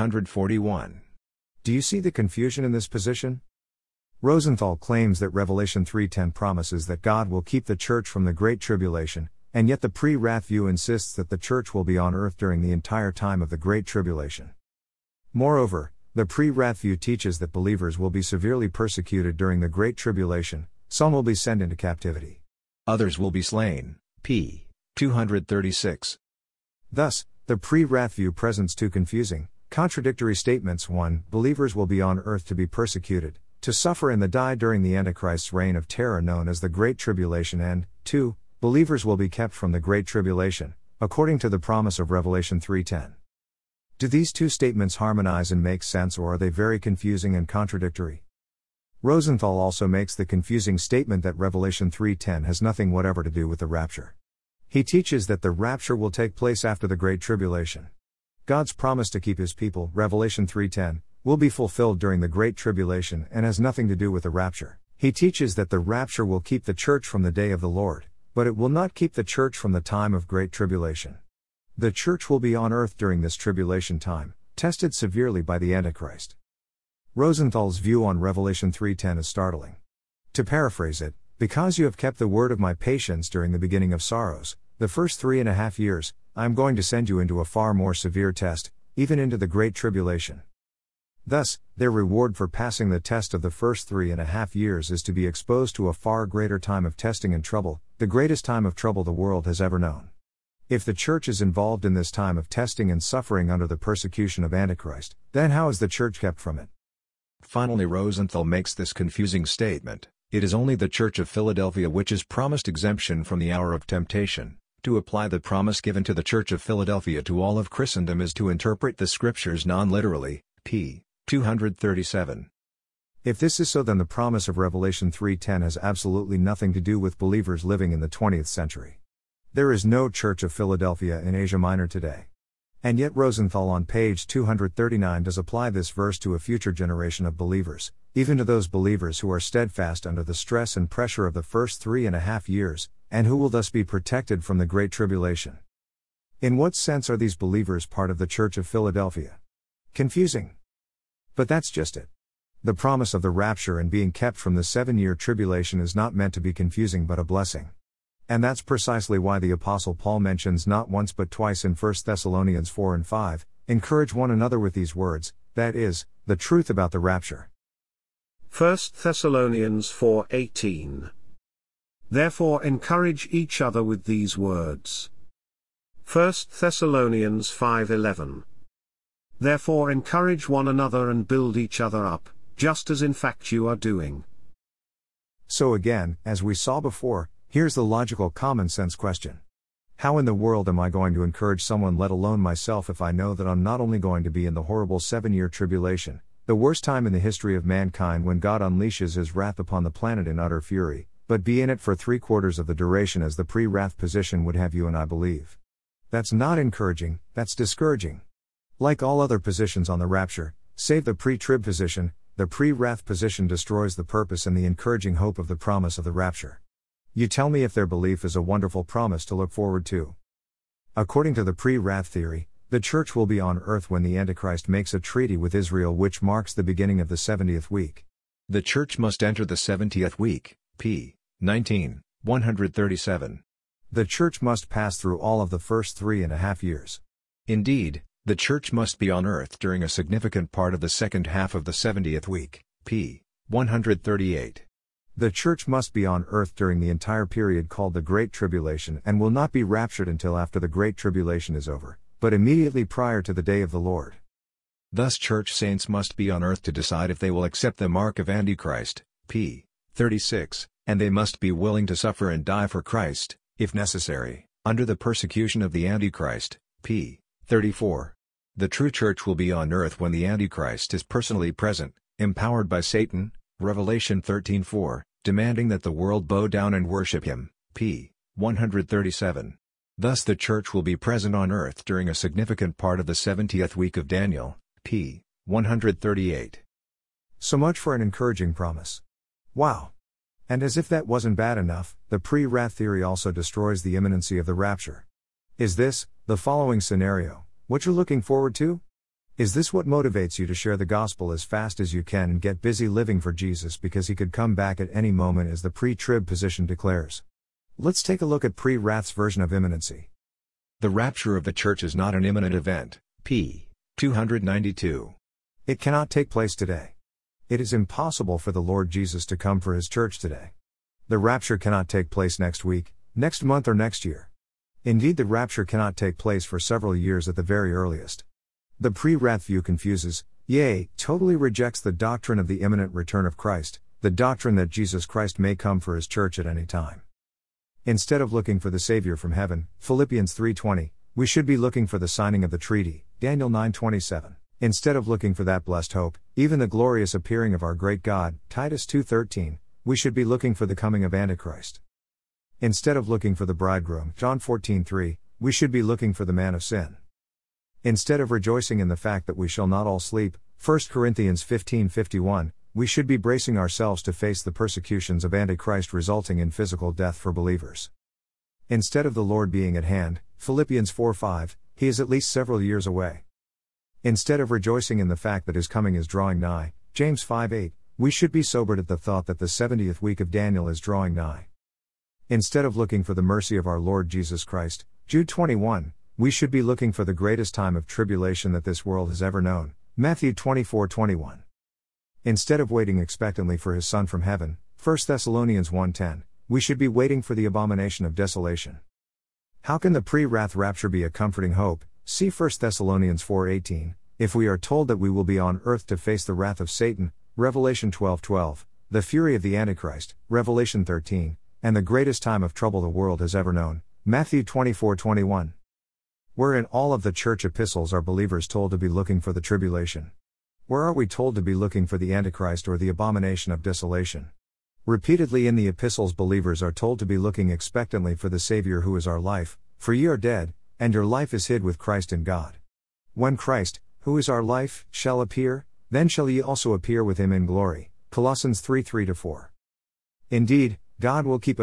[SPEAKER 6] 241.
[SPEAKER 1] Do you see the confusion in this position? Rosenthal claims that Revelation 3:10 promises that God will keep the church from the Great Tribulation, and yet the pre-wrath view insists that the church will be on earth during the entire time of the Great Tribulation. Moreover, the pre-wrath view teaches that believers will be severely persecuted during the Great Tribulation, some will be sent into captivity.
[SPEAKER 6] Others will be slain, p. 236.
[SPEAKER 1] Thus, the pre-wrath view presents two confusing, contradictory statements: 1. Believers will be on earth to be persecuted, to suffer and die during the Antichrist's reign of terror known as the Great Tribulation, and 2. Believers will be kept from the Great Tribulation, according to the promise of Revelation 3:10. Do these two statements harmonize and make sense, or are they very confusing and contradictory? Rosenthal also makes the confusing statement that Revelation 3:10 has nothing whatever to do with the rapture. He teaches that the rapture will take place after the Great Tribulation. God's promise to keep His people, Revelation 3:10, will be fulfilled during the Great Tribulation and has nothing to do with the rapture. He teaches that the rapture will keep the church from the day of the Lord, but it will not keep the church from the time of Great Tribulation. The church will be on earth during this tribulation time, tested severely by the Antichrist. Rosenthal's view on Revelation 3:10 is startling. To paraphrase it, because you have kept the word of my patience during the beginning of sorrows, the first 3.5 years, I am going to send you into a far more severe test, even into the Great Tribulation. Thus, their reward for passing the test of the first 3.5 years is to be exposed to a far greater time of testing and trouble, the greatest time of trouble the world has ever known. If the church is involved in this time of testing and suffering under the persecution of Antichrist, then how is the church kept from it?
[SPEAKER 6] Finally, Rosenthal makes this confusing statement: it is only the Church of Philadelphia which is promised exemption from the hour of temptation. To apply the promise given to the Church of Philadelphia to all of Christendom is to interpret the Scriptures non-literally, p. 237. If this is so, then the promise of Revelation 3:10 has absolutely nothing to do with believers living in the 20th century. There is no Church of Philadelphia in Asia Minor today. And yet Rosenthal on page 239 does apply this verse to a future generation of believers,
[SPEAKER 1] even to those believers who are steadfast under the stress and pressure of the first 3.5 years, and who will thus be protected from the Great Tribulation. In what sense are these believers part of the Church of Philadelphia? Confusing. But that's just it. The promise of the rapture and being kept from the 7-year tribulation is not meant to be confusing but a blessing. And that's precisely why the Apostle Paul mentions not once but twice in 1 Thessalonians 4 and 5, encourage one another with these words, that is, the truth about the rapture.
[SPEAKER 7] 1 Thessalonians 4:18. Therefore encourage each other with these words. 1 Thessalonians 5:11. Therefore encourage one another and build each other up, just as in fact you are doing.
[SPEAKER 1] So again, as we saw before, here's the logical common sense question. How in the world am I going to encourage someone, let alone myself, if I know that I'm not only going to be in the horrible 7-year tribulation, the worst time in the history of mankind when God unleashes his wrath upon the planet in utter fury, but be in it for 3/4 of the duration as the pre-wrath position would have you and I believe? That's not encouraging, that's discouraging. Like all other positions on the rapture, save the pre-trib position, the pre-wrath position destroys the purpose and the encouraging hope of the promise of the rapture. You tell me if their belief is a wonderful promise to look forward to. According to the pre-wrath theory, the church will be on earth when the Antichrist makes a treaty with Israel which marks the beginning of the 70th week.
[SPEAKER 6] The church must enter the 70th week, p. 19, 137.
[SPEAKER 1] The church must pass through all of the first 3.5 years.
[SPEAKER 6] Indeed, the church must be on earth during a significant part of the second half of the 70th week, p. 138.
[SPEAKER 1] The church must be on earth during the entire period called the Great Tribulation and will not be raptured until after the Great Tribulation is over, but immediately prior to the day of the Lord.
[SPEAKER 6] Thus church saints must be on earth to decide if they will accept the mark of Antichrist, p. 36, and they must be willing to suffer and die for Christ, if necessary, under the persecution of the Antichrist, p. 34. The true church will be on earth when the Antichrist is personally present, empowered by Satan, Revelation 13:4, demanding that the world bow down and worship him, p. 137. Thus the church will be present on earth during a significant part of the 70th week of Daniel, p. 138.
[SPEAKER 1] So much for an encouraging promise. Wow! And as if that wasn't bad enough, the pre-wrath theory also destroys the imminency of the rapture. Is this, the following scenario, what you're looking forward to? Is this what motivates you to share the gospel as fast as you can and get busy living for Jesus because he could come back at any moment as the pre-trib position declares? Let's take a look at pre-wrath's version of imminency.
[SPEAKER 6] The rapture of the church is not an imminent event, p. 292.
[SPEAKER 1] It cannot take place today. It is impossible for the Lord Jesus to come for his church today. The rapture cannot take place next week, next month or next year. Indeed, the rapture cannot take place for several years at the very earliest. The pre-wrath view confuses, yea, totally rejects the doctrine of the imminent return of Christ, the doctrine that Jesus Christ may come for his church at any time. Instead of looking for the Savior from heaven, Philippians 3:20, we should be looking for the signing of the treaty, Daniel 9:27. Instead of looking for that blessed hope, even the glorious appearing of our great God, Titus 2:13, we should be looking for the coming of Antichrist. Instead of looking for the bridegroom, John 14:3, we should be looking for the man of sin. Instead of rejoicing in the fact that we shall not all sleep, 1 Corinthians 15:51, we should be bracing ourselves to face the persecutions of Antichrist resulting in physical death for believers. Instead of the Lord being at hand, Philippians 4:5, he is at least several years away. Instead of rejoicing in the fact that his coming is drawing nigh, James 5:8, we should be sobered at the thought that the 70th week of Daniel is drawing nigh. Instead of looking for the mercy of our Lord Jesus Christ, Jude 21, we should be looking for the greatest time of tribulation that this world has ever known, Matthew 24:21. Instead of waiting expectantly for his Son from heaven, 1 Thessalonians 1:10, we should be waiting for the abomination of desolation. How can the pre-wrath rapture be a comforting hope? See 1 Thessalonians 4:18, if we are told that we will be on earth to face the wrath of Satan, Revelation 12:12, the fury of the Antichrist, Revelation 13, and the greatest time of trouble the world has ever known, Matthew 24:21. Where in all of the church epistles are believers told to be looking for the tribulation? Where are we told to be looking for the Antichrist or the abomination of desolation? Repeatedly in the epistles believers are told to be looking expectantly for the Savior who is our life, for ye are dead, and your life is hid with Christ in God. When Christ, who is our life, shall appear, then shall ye also appear with him in glory. Colossians 3:3-4. Indeed, God will keep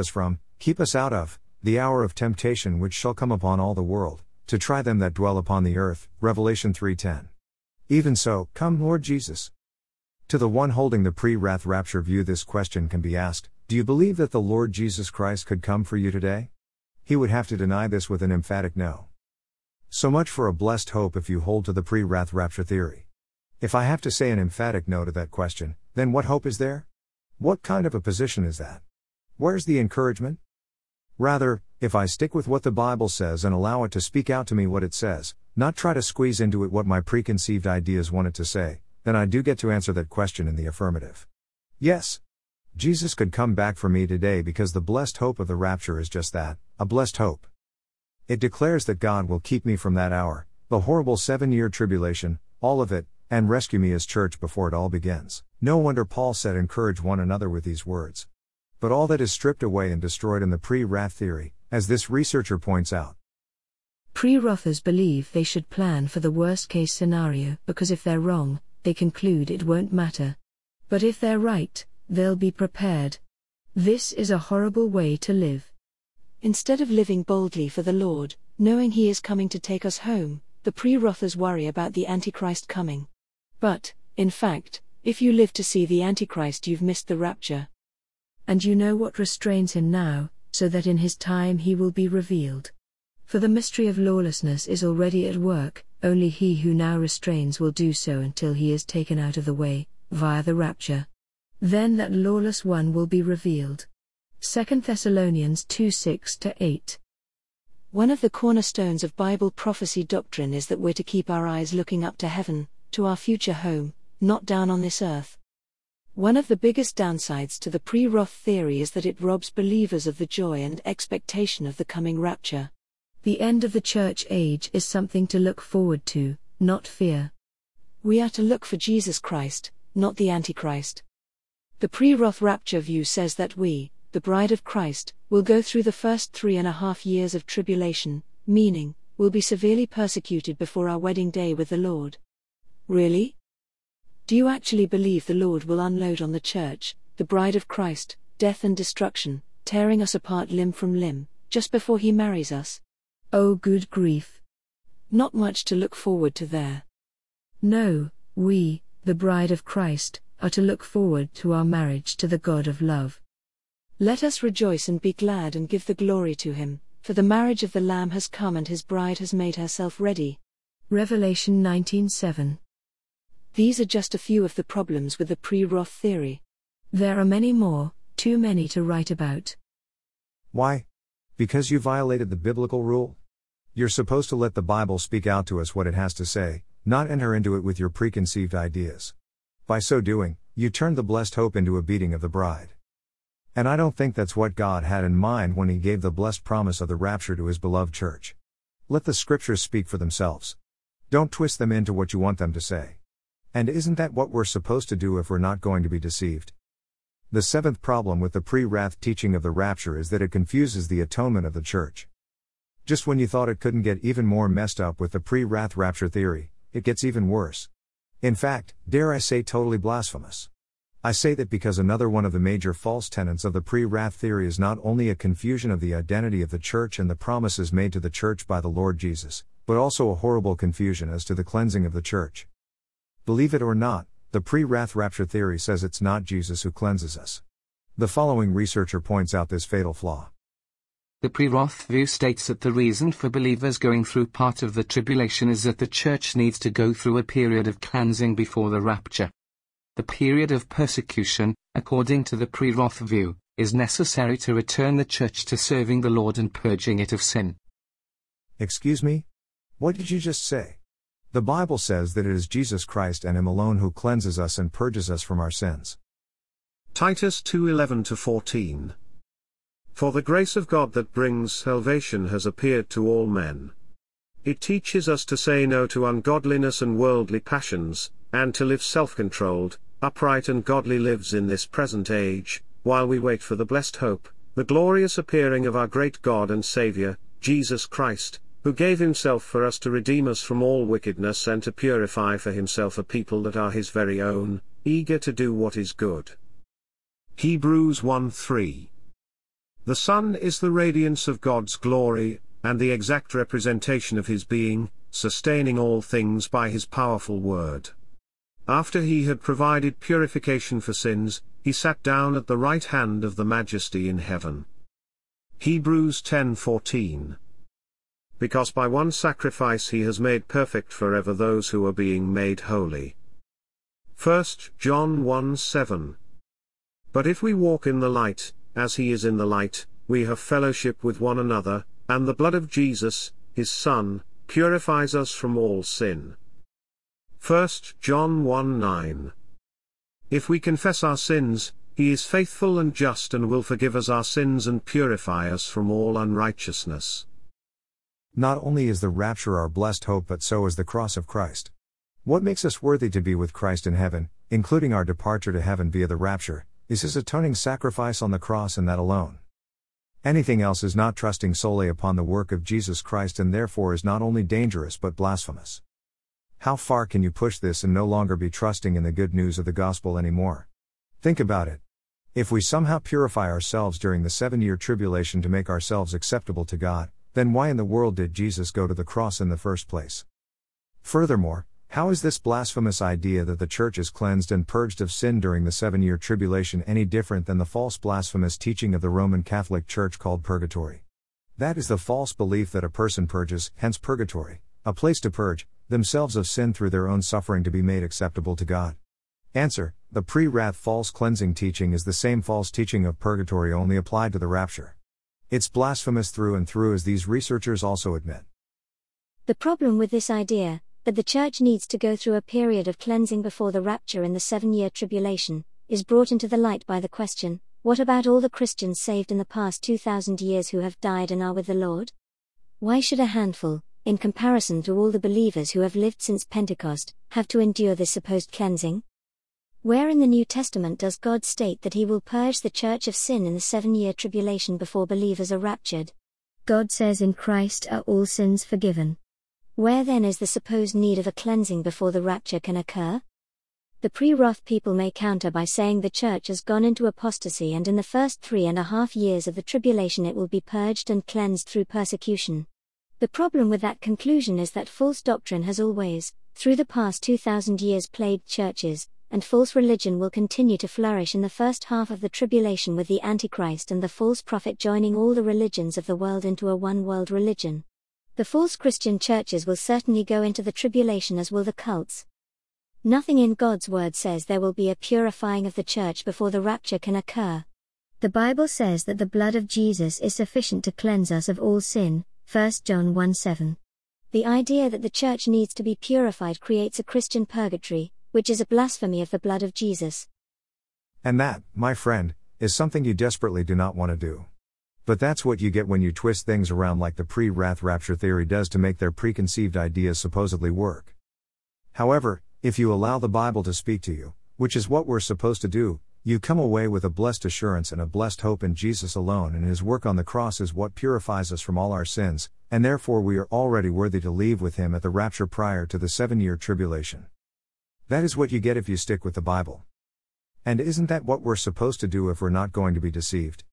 [SPEAKER 1] us out of, the hour of temptation which shall come upon all the world, to try them that dwell upon the earth. Revelation 3:10. Even so, come Lord Jesus. To the one holding the pre-wrath rapture view, this question can be asked: do you believe that the Lord Jesus Christ could come for you today? He would have to deny this with an emphatic no. So much for a blessed hope if you hold to the pre-wrath rapture theory. If I have to say an emphatic no to that question, then what hope is there? What kind of a position is that? Where's the encouragement? Rather, if I stick with what the Bible says and allow it to speak out to me what it says, not try to squeeze into it what my preconceived ideas want it to say, then I do get to answer that question in the affirmative. Yes. Jesus could come back for me today because the blessed hope of the rapture is just that, a blessed hope. It declares that God will keep me from that hour, the horrible 7-year tribulation, all of it, and rescue me as church before it all begins. No wonder Paul said encourage one another with these words. But all that is stripped away and destroyed in the pre-wrath theory, as this researcher points out.
[SPEAKER 4] Pre-wrathers believe they should plan for the worst-case scenario because if they're wrong, they conclude it won't matter. But if they're right, they'll be prepared. This is a horrible way to live. Instead of living boldly for the Lord, knowing He is coming to take us home, the pre-wrathers worry about the Antichrist coming. But, in fact, if you live to see the Antichrist, you've missed the rapture. And you know what restrains him now, so that in his time he will be revealed. For the mystery of lawlessness is already at work, only he who now restrains will do so until he is taken out of the way, via the rapture. Then that lawless one will be revealed. 2 Thessalonians 2:6-8. One of the cornerstones of Bible prophecy doctrine is that we're to keep our eyes looking up to heaven, to our future home, not down on this earth. One of the biggest downsides to the pre-wrath theory is that it robs believers of the joy and expectation of the coming rapture. The end of the church age is something to look forward to, not fear. We are to look for Jesus Christ, not the Antichrist. The pre-wrath rapture view says that we, the bride of Christ, will go through the first 3.5 years of tribulation, meaning, will be severely persecuted before our wedding day with the Lord. Really? Do you actually believe the Lord will unload on the church, the bride of Christ, death and destruction, tearing us apart limb from limb, just before He marries us? Oh good grief. Not much to look forward to there. No, we, the bride of Christ, are to look forward to our marriage to the God of love. Let us rejoice and be glad and give the glory to Him, for the marriage of the Lamb has come and His bride has made herself ready. Revelation 19:7. These are just a few of the problems with the pre-wrath theory. There are many more, too many to write about.
[SPEAKER 1] Why? Because you violated the biblical rule? You're supposed to let the Bible speak out to us what it has to say, not enter into it with your preconceived ideas. By so doing, you turned the blessed hope into a beating of the bride. And I don't think that's what God had in mind when He gave the blessed promise of the rapture to His beloved church. Let the scriptures speak for themselves. Don't twist them into what you want them to say. And isn't that what we're supposed to do if we're not going to be deceived? The seventh problem with the pre-wrath teaching of the rapture is that it confuses the atonement of the church. Just when you thought it couldn't get even more messed up with the pre-wrath rapture theory, it gets even worse. In fact, dare I say totally blasphemous. I say that because another one of the major false tenets of the pre-wrath theory is not only a confusion of the identity of the church and the promises made to the church by the Lord Jesus, but also a horrible confusion as to the cleansing of the church. Believe it or not, the pre-wrath rapture theory says it's not Jesus who cleanses us. The following researcher points out this fatal flaw.
[SPEAKER 8] The pre-wrath view states that the reason for believers going through part of the tribulation is that the church needs to go through a period of cleansing before the rapture. The period of persecution, according to the pre-wrath view, is necessary to return the church to serving the Lord and purging it of sin.
[SPEAKER 1] Excuse me? What did you just say? The Bible says that it is Jesus Christ and Him alone who cleanses us and purges us from our sins.
[SPEAKER 7] Titus 2:11-14. For the grace of God that brings salvation has appeared to all men. It teaches us to say no to ungodliness and worldly passions, and to live self-controlled, upright and godly lives in this present age, while we wait for the blessed hope, the glorious appearing of our great God and Saviour, Jesus Christ, who gave Himself for us to redeem us from all wickedness and to purify for Himself a people that are His very own, eager to do what is good. Hebrews 1:3. The Son is the radiance of God's glory, and the exact representation of his being, sustaining all things by his powerful word. After he had provided purification for sins, he sat down at the right hand of the Majesty in heaven. Hebrews 10:14. Because by one sacrifice he has made perfect forever those who are being made holy. 1 John 1:7. But if we walk in the light, as he is in the light, we have fellowship with one another, and the blood of Jesus, his Son, purifies us from all sin. 1 John 1:9. If we confess our sins, he is faithful and just and will forgive us our sins and purify us from all unrighteousness.
[SPEAKER 1] Not only is the rapture our blessed hope, but so is the cross of Christ. What makes us worthy to be with Christ in heaven, including our departure to heaven via the rapture, is his atoning sacrifice on the cross, and that alone. Anything else is not trusting solely upon the work of Jesus Christ, and therefore is not only dangerous but blasphemous. How far can you push this and no longer be trusting in the good news of the gospel anymore? Think about it. If we somehow purify ourselves during the 7-year tribulation to make ourselves acceptable to God, then why in the world did Jesus go to the cross in the first place? Furthermore, how is this blasphemous idea that the church is cleansed and purged of sin during the 7-year tribulation any different than the false blasphemous teaching of the Roman Catholic Church called purgatory? That is the false belief that a person purges, hence purgatory, a place to purge, themselves of sin through their own suffering to be made acceptable to God. Answer: the pre-wrath false cleansing teaching is the same false teaching of purgatory, only applied to the rapture. It's blasphemous through and through, as these researchers also admit.
[SPEAKER 3] The problem with this idea, that the church needs to go through a period of cleansing before the rapture in the 7-year tribulation, is brought into the light by the question, what about all the Christians saved in the past 2,000 years who have died and are with the Lord? Why should a handful, in comparison to all the believers who have lived since Pentecost, have to endure this supposed cleansing? Where in the New Testament does God state that he will purge the church of sin in the 7-year tribulation before believers are raptured? God says in Christ are all sins forgiven. Where then is the supposed need of a cleansing before the rapture can occur? The pre-wrath people may counter by saying the church has gone into apostasy, and in the first 3.5 years of the tribulation it will be purged and cleansed through persecution. The problem with that conclusion is that false doctrine has always, through the past 2,000 years, plagued churches, and false religion will continue to flourish in the first half of the tribulation, with the Antichrist and the false prophet joining all the religions of the world into a one-world religion. The false Christian churches will certainly go into the tribulation, as will the cults. Nothing in God's word says there will be a purifying of the church before the rapture can occur. The Bible says that the blood of Jesus is sufficient to cleanse us of all sin, 1 John 1:7. The idea that the church needs to be purified creates a Christian purgatory, which is a blasphemy of the blood of Jesus.
[SPEAKER 1] And that, my friend, is something you desperately do not want to do. But that's what you get when you twist things around like the pre-wrath rapture theory does to make their preconceived ideas supposedly work. However, if you allow the Bible to speak to you, which is what we're supposed to do, you come away with a blessed assurance and a blessed hope in Jesus alone, and his work on the cross is what purifies us from all our sins, and therefore we are already worthy to leave with him at the rapture prior to the 7-year tribulation. That is what you get if you stick with the Bible. And isn't that what we're supposed to do if we're not going to be deceived?